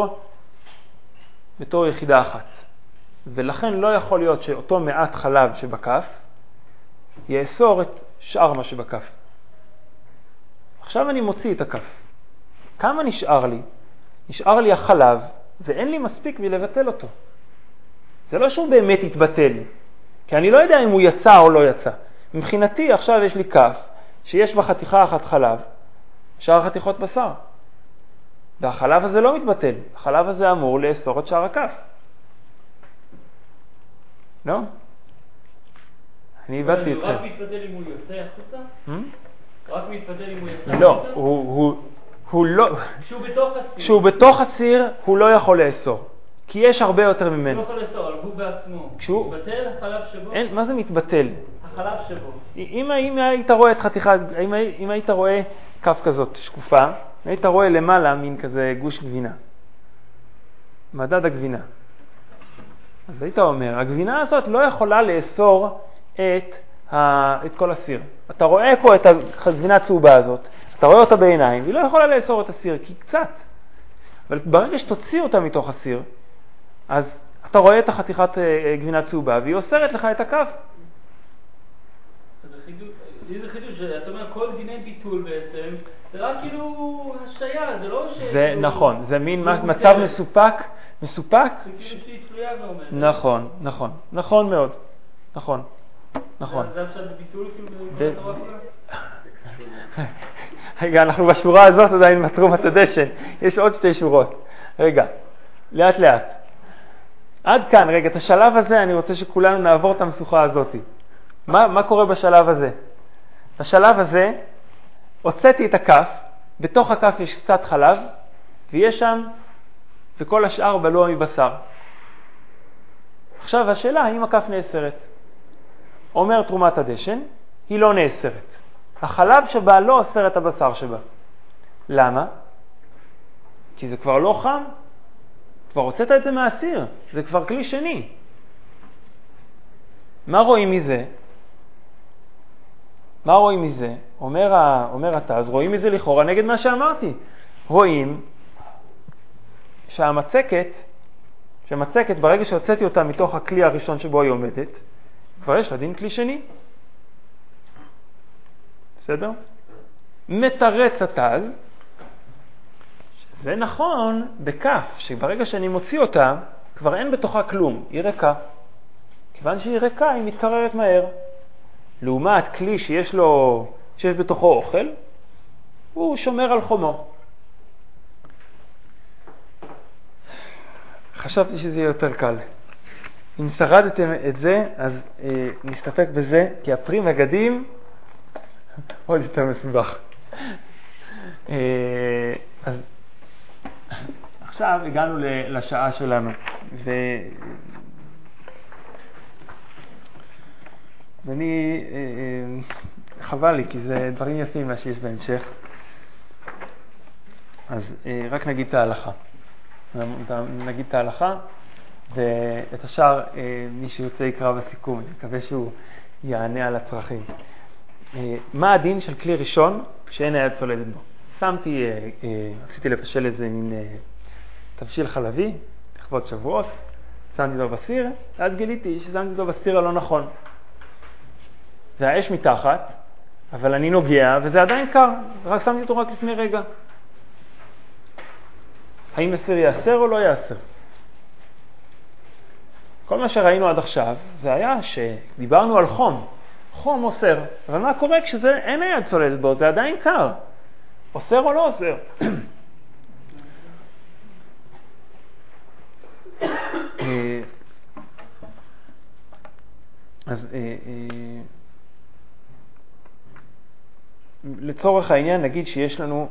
Speaker 3: בתור יחידה אחת. ולכן לא יכול להיות שאותו מעט חלב שבכף יאסור את שאר מה שבכף. עכשיו אני מוציא את הכף. כמה נשאר לי? נשאר לי החלב, ואין לי מספיק לבטל אותו. זה לא שהוא באמת יתבטל, כי אני לא יודע אם הוא יצא או לא יצא. מבחינתי עכשיו יש לי כף שיש בה חתיכה אחת חלב, שאר חתיכות בשר. והחלב הזה לא מתבטל. החלב הזה אמור לאסור את שאר הכף. לא? אני הבאתי אתכם.
Speaker 8: רק מתבטל אם הוא יוצא החוצה? רק מתבטל אם הוא יוצא החוצה?
Speaker 3: לא, הוא לא... כשהוא בתוך הסיר, הוא לא יכול לאסור. כי יש הרבה יותר ממנו.
Speaker 8: הוא לא יכול לאסור, אבל הוא בעצמו. מתבטל החלב שבו?
Speaker 3: מה זה מתבטל?
Speaker 8: החלב שבו.
Speaker 3: אם היית רואה את חתיכה, אם היית רואה כף כזאת שקופה, היית רואה למעלה מין כזה גוש גבינה. מדד הגבינה. אז היית אומר, הגבינה הזאת לא יכולה לאסור את כל הסיר. אתה רואה פה את הגבינה הצהובה הזאת, אתה רואה אותה בעיניים, היא לא יכולה לאסור את הסיר, כי קצת. אבל ברגע שתוציא אותה מתוך הסיר, אז אתה רואה את החתיכת גבינה צהובה, והיא אוסרת לך את הכף.
Speaker 8: זה חידוש, אתה אומר, כל דיני ביטול בעצם, זה רק כאילו השעיה, זה לא ש...
Speaker 3: זה נכון, זה מין מצב מסופק.
Speaker 8: זה כאילו שהיא תלויה ואומרת.
Speaker 3: נכון מאוד, נכון.
Speaker 8: זה עכשיו ביטול כאילו בתורה כולה?
Speaker 3: רגע, אנחנו בשורה הזאת עדיין בתרומת הדשן, יש עוד 2 שורות. רגע, לאט. עד כאן, רגע, את השלב הזה אני רוצה שכולנו נעבור את המשוכה הזאת. מה קורה בשלב הזה? בשלב הזה הוצאתי את הכף, בתוך הכף יש קצת חלב, ויש שם, וכל השאר בלוע מבשר. עכשיו השאלה, האם הכף נאסרת? אומר תרומת הדשן, היא לא נאסרת. החלב שבה לא אוסר את הבשר שבה. למה? כי זה כבר לא חם. כבר הוצאת את זה מהסיר. זה כבר כלי שני. מה רואים מזה? אומר אתה, אז רואים מזה לכאורה נגד מה שאמרתי. רואים שהמצקת ברגע שהוצאתי אותה מתוך הכלי הראשון שבו היא עומדת, כבר יש לה דין כלי שני. בסדר? מתרץ התז,
Speaker 1: זה נכון בכף, שברגע שאני מוציא אותה, כבר אין בתוכה כלום, היא ריקה. כיוון שהיא ריקה, היא מתקררת מהר. לעומת כלי שיש בתוכו אוכל, הוא שומר על חומו. חשבתי שזה יהיה יותר קל. אם שרדתם את זה, אז נסתפק בזה, כי הפרי מגדים עוד יותר מסובך. אז עכשיו הגענו לשעה שלנו, ואני חבל לי, כי זה דברים יפים מה שיש בהמשך. אז רק נגיד את ההלכה. נגיד את ההלכה, ואת השאר מי שיוצא יקרא בסיכום. אני מקווה שהוא יענה על הצרכים. מה הדין של כלי ראשון שאין היד צולדת בו? רציתי לבשל איזה מין תבשיל חלבי, לכבוד שבועות, שמתי לו בסיר, ואז גיליתי ששמתי לו בסיר הלא נכון. זה האש מתחת, אבל אני נוגע וזה עדיין קר, רק שמתי אותו רק לפני רגע. האם הסיר יאסר או לא יאסר? כל מה שראינו עד עכשיו זה היה שדיברנו על חום. חום אוסר, אבל מה קורה כשזה אין היד צולדת בו? זה עדיין קר. אוסר או לא אוסר? אז לצורך העניין נגיד שיש לנו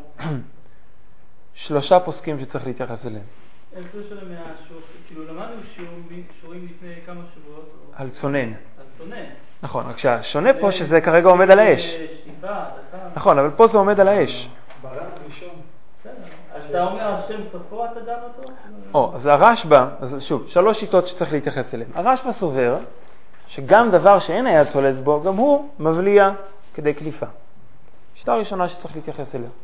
Speaker 1: 3 פוסקים שצריך להתייחס אליהם.
Speaker 8: איפה שלהם מהשיעור, כאילו למדנו שיעורים לפני כמה שבועות? על
Speaker 1: צונן.
Speaker 8: על צונן.
Speaker 1: נכון, רק שהשונה פה שזה כרגע עומד על האש. נכון, אבל פה זה עומד על האש.
Speaker 5: בעלת ראשון.
Speaker 8: אז אתה אומר השם סופו, אתה דן אותו?
Speaker 1: אז הרשב"א, אז שוב, 3 שיטות שצריך להתייחס אליהם. הרשב"א סובר שגם דבר שאין היד צולדת בו, גם הוא מבליע כדי קליפה. שיטה ראשונה שצריך להתייחס אליה.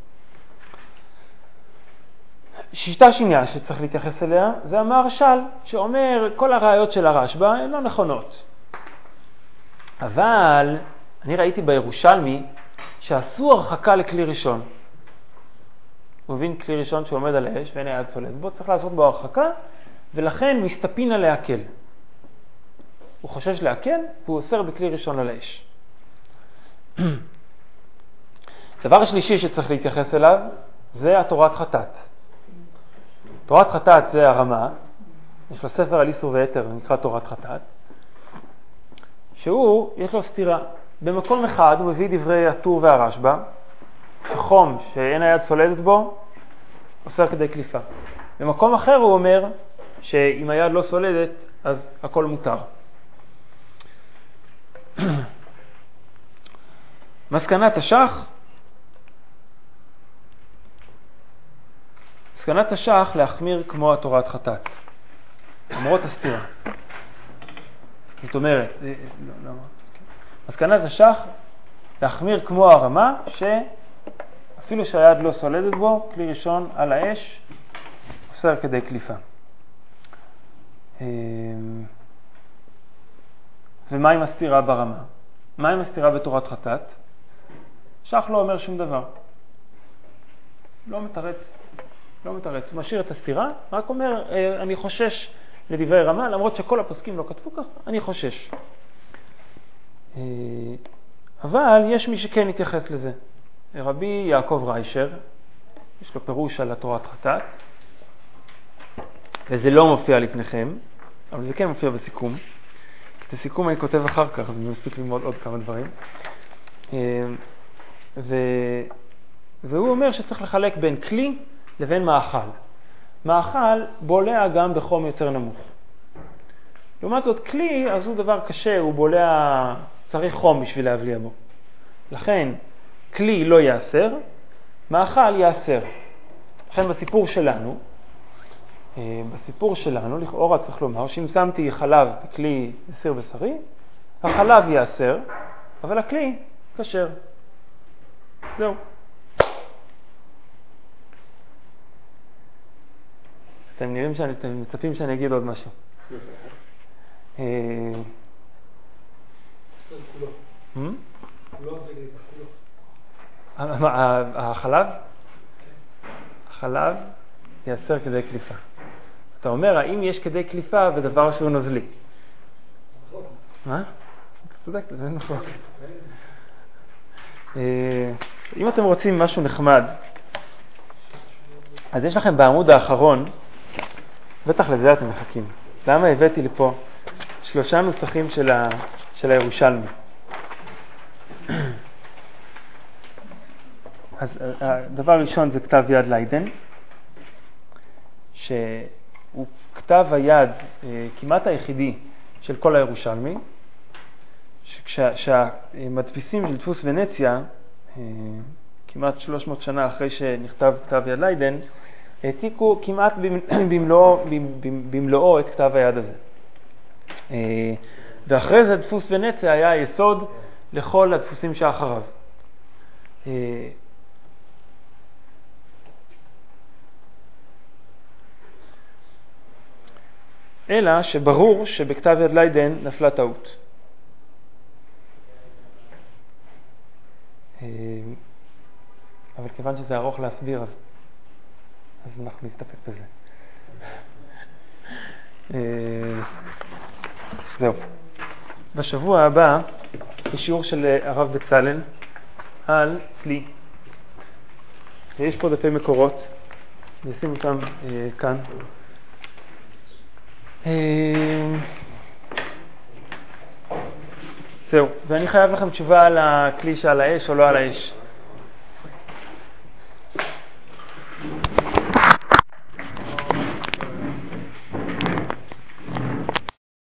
Speaker 1: שיטה שנייה שצריך להתייחס אליה זה המהרש"ל, שאומר כל הראיות של הרשב"א הן לא נכונות. אבל אני ראיתי בירושלמי שעשו הרחקה לכלי ראשון. הוא מבין כלי ראשון שעומד על האש ואין היד צולדת בו, צריך לעשות בו הרחקה, ולכן מסתפינה להקל. הוא חושש להקל והוא אוסר בכלי ראשון על האש. דבר שלישי שצריך להתייחס אליו זה התורת חטאת. תורת חטאת זה הרמה, יש לו ספר על איסור ויתר, נקרא תורת חטאת, שהוא, יש לו סתירה. במקום אחד הוא מביא דברי הטור והרשב"א, שחום שאין היד צולדת בו, אוסר כדי קליפה. במקום אחר הוא אומר שאם היד לא צולדת, אז הכל מותר. מסקנת השח, מסקנת השח להחמיר כמו התורת חטאת, למרות הסתירה. זאת אומרת, מסקנת השח להחמיר כמו הרמה, שאפילו שהיד לא סולדת בו, כלי ראשון על האש, אוסר כדי קליפה. ומה עם הסתירה ברמה? מה עם הסתירה בתורת חטאת? שח לא אומר שום דבר. לא מתרץ. הוא משאיר את הסתירה, רק אומר, אני חושש לדברי רמה, למרות שכל הפוסקים לא כתבו כך, אני חושש. אבל יש מי שכן יתייחס לזה. רבי יעקב ריישר, יש לו פירוש על התורת חטאת, וזה לא מופיע לפניכם, אבל זה כן מופיע בסיכום. את הסיכום אני כותב אחר כך, אז אני מספיק ללמוד עוד כמה דברים. והוא אומר שצריך לחלק בין כלי לבין מאכל. מאכל בולע גם בחום יותר נמוך. לעומת זאת כלי, אז הוא דבר קשה, הוא בולע, צריך חום בשביל להבליע בו. לכן כלי לא יאסר, מאכל יאסר. לכן בסיפור שלנו, לכאורה צריך לומר שאם שמתי חלב בכלי סיר בשרי, החלב יאסר, אבל הכלי כשר. זהו. אתם נראים שאתם מצפים שאני אגיד עוד משהו. החלב ייאסר כדי קליפה. אתה אומר, האם יש כדי קליפה ודבר שהוא נוזלי? מה? אתה צודק, זה נכון. אם אתם רוצים משהו נחמד, אז יש לכם בעמוד האחרון, בטח לזה אתם מחכים. למה הבאתי לפה 3 נוסחים של הירושלמי? אז הדבר הראשון זה כתב יד ליידן, שהוא כתב היד כמעט היחידי של כל הירושלמי, שהמדפיסים של דפוס ונציה, כמעט 300 שנה אחרי שנכתב כתב יד ליידן, העתיקו כמעט במלואו את כתב היד הזה. ואחרי זה דפוס ונציה היה היסוד לכל הדפוסים שאחריו. אלא שברור שבכתב יד ליידן נפלה טעות. אבל כיוון שזה ארוך להסביר, אז אנחנו נסתפק בזה. זהו. בשבוע הבא, בשיעור של הרב בצלאל על צלי. יש פה דפי מקורות, נשים אותם כאן. זהו, ואני חייב לכם תשובה על הכלי שעל האש או לא על האש.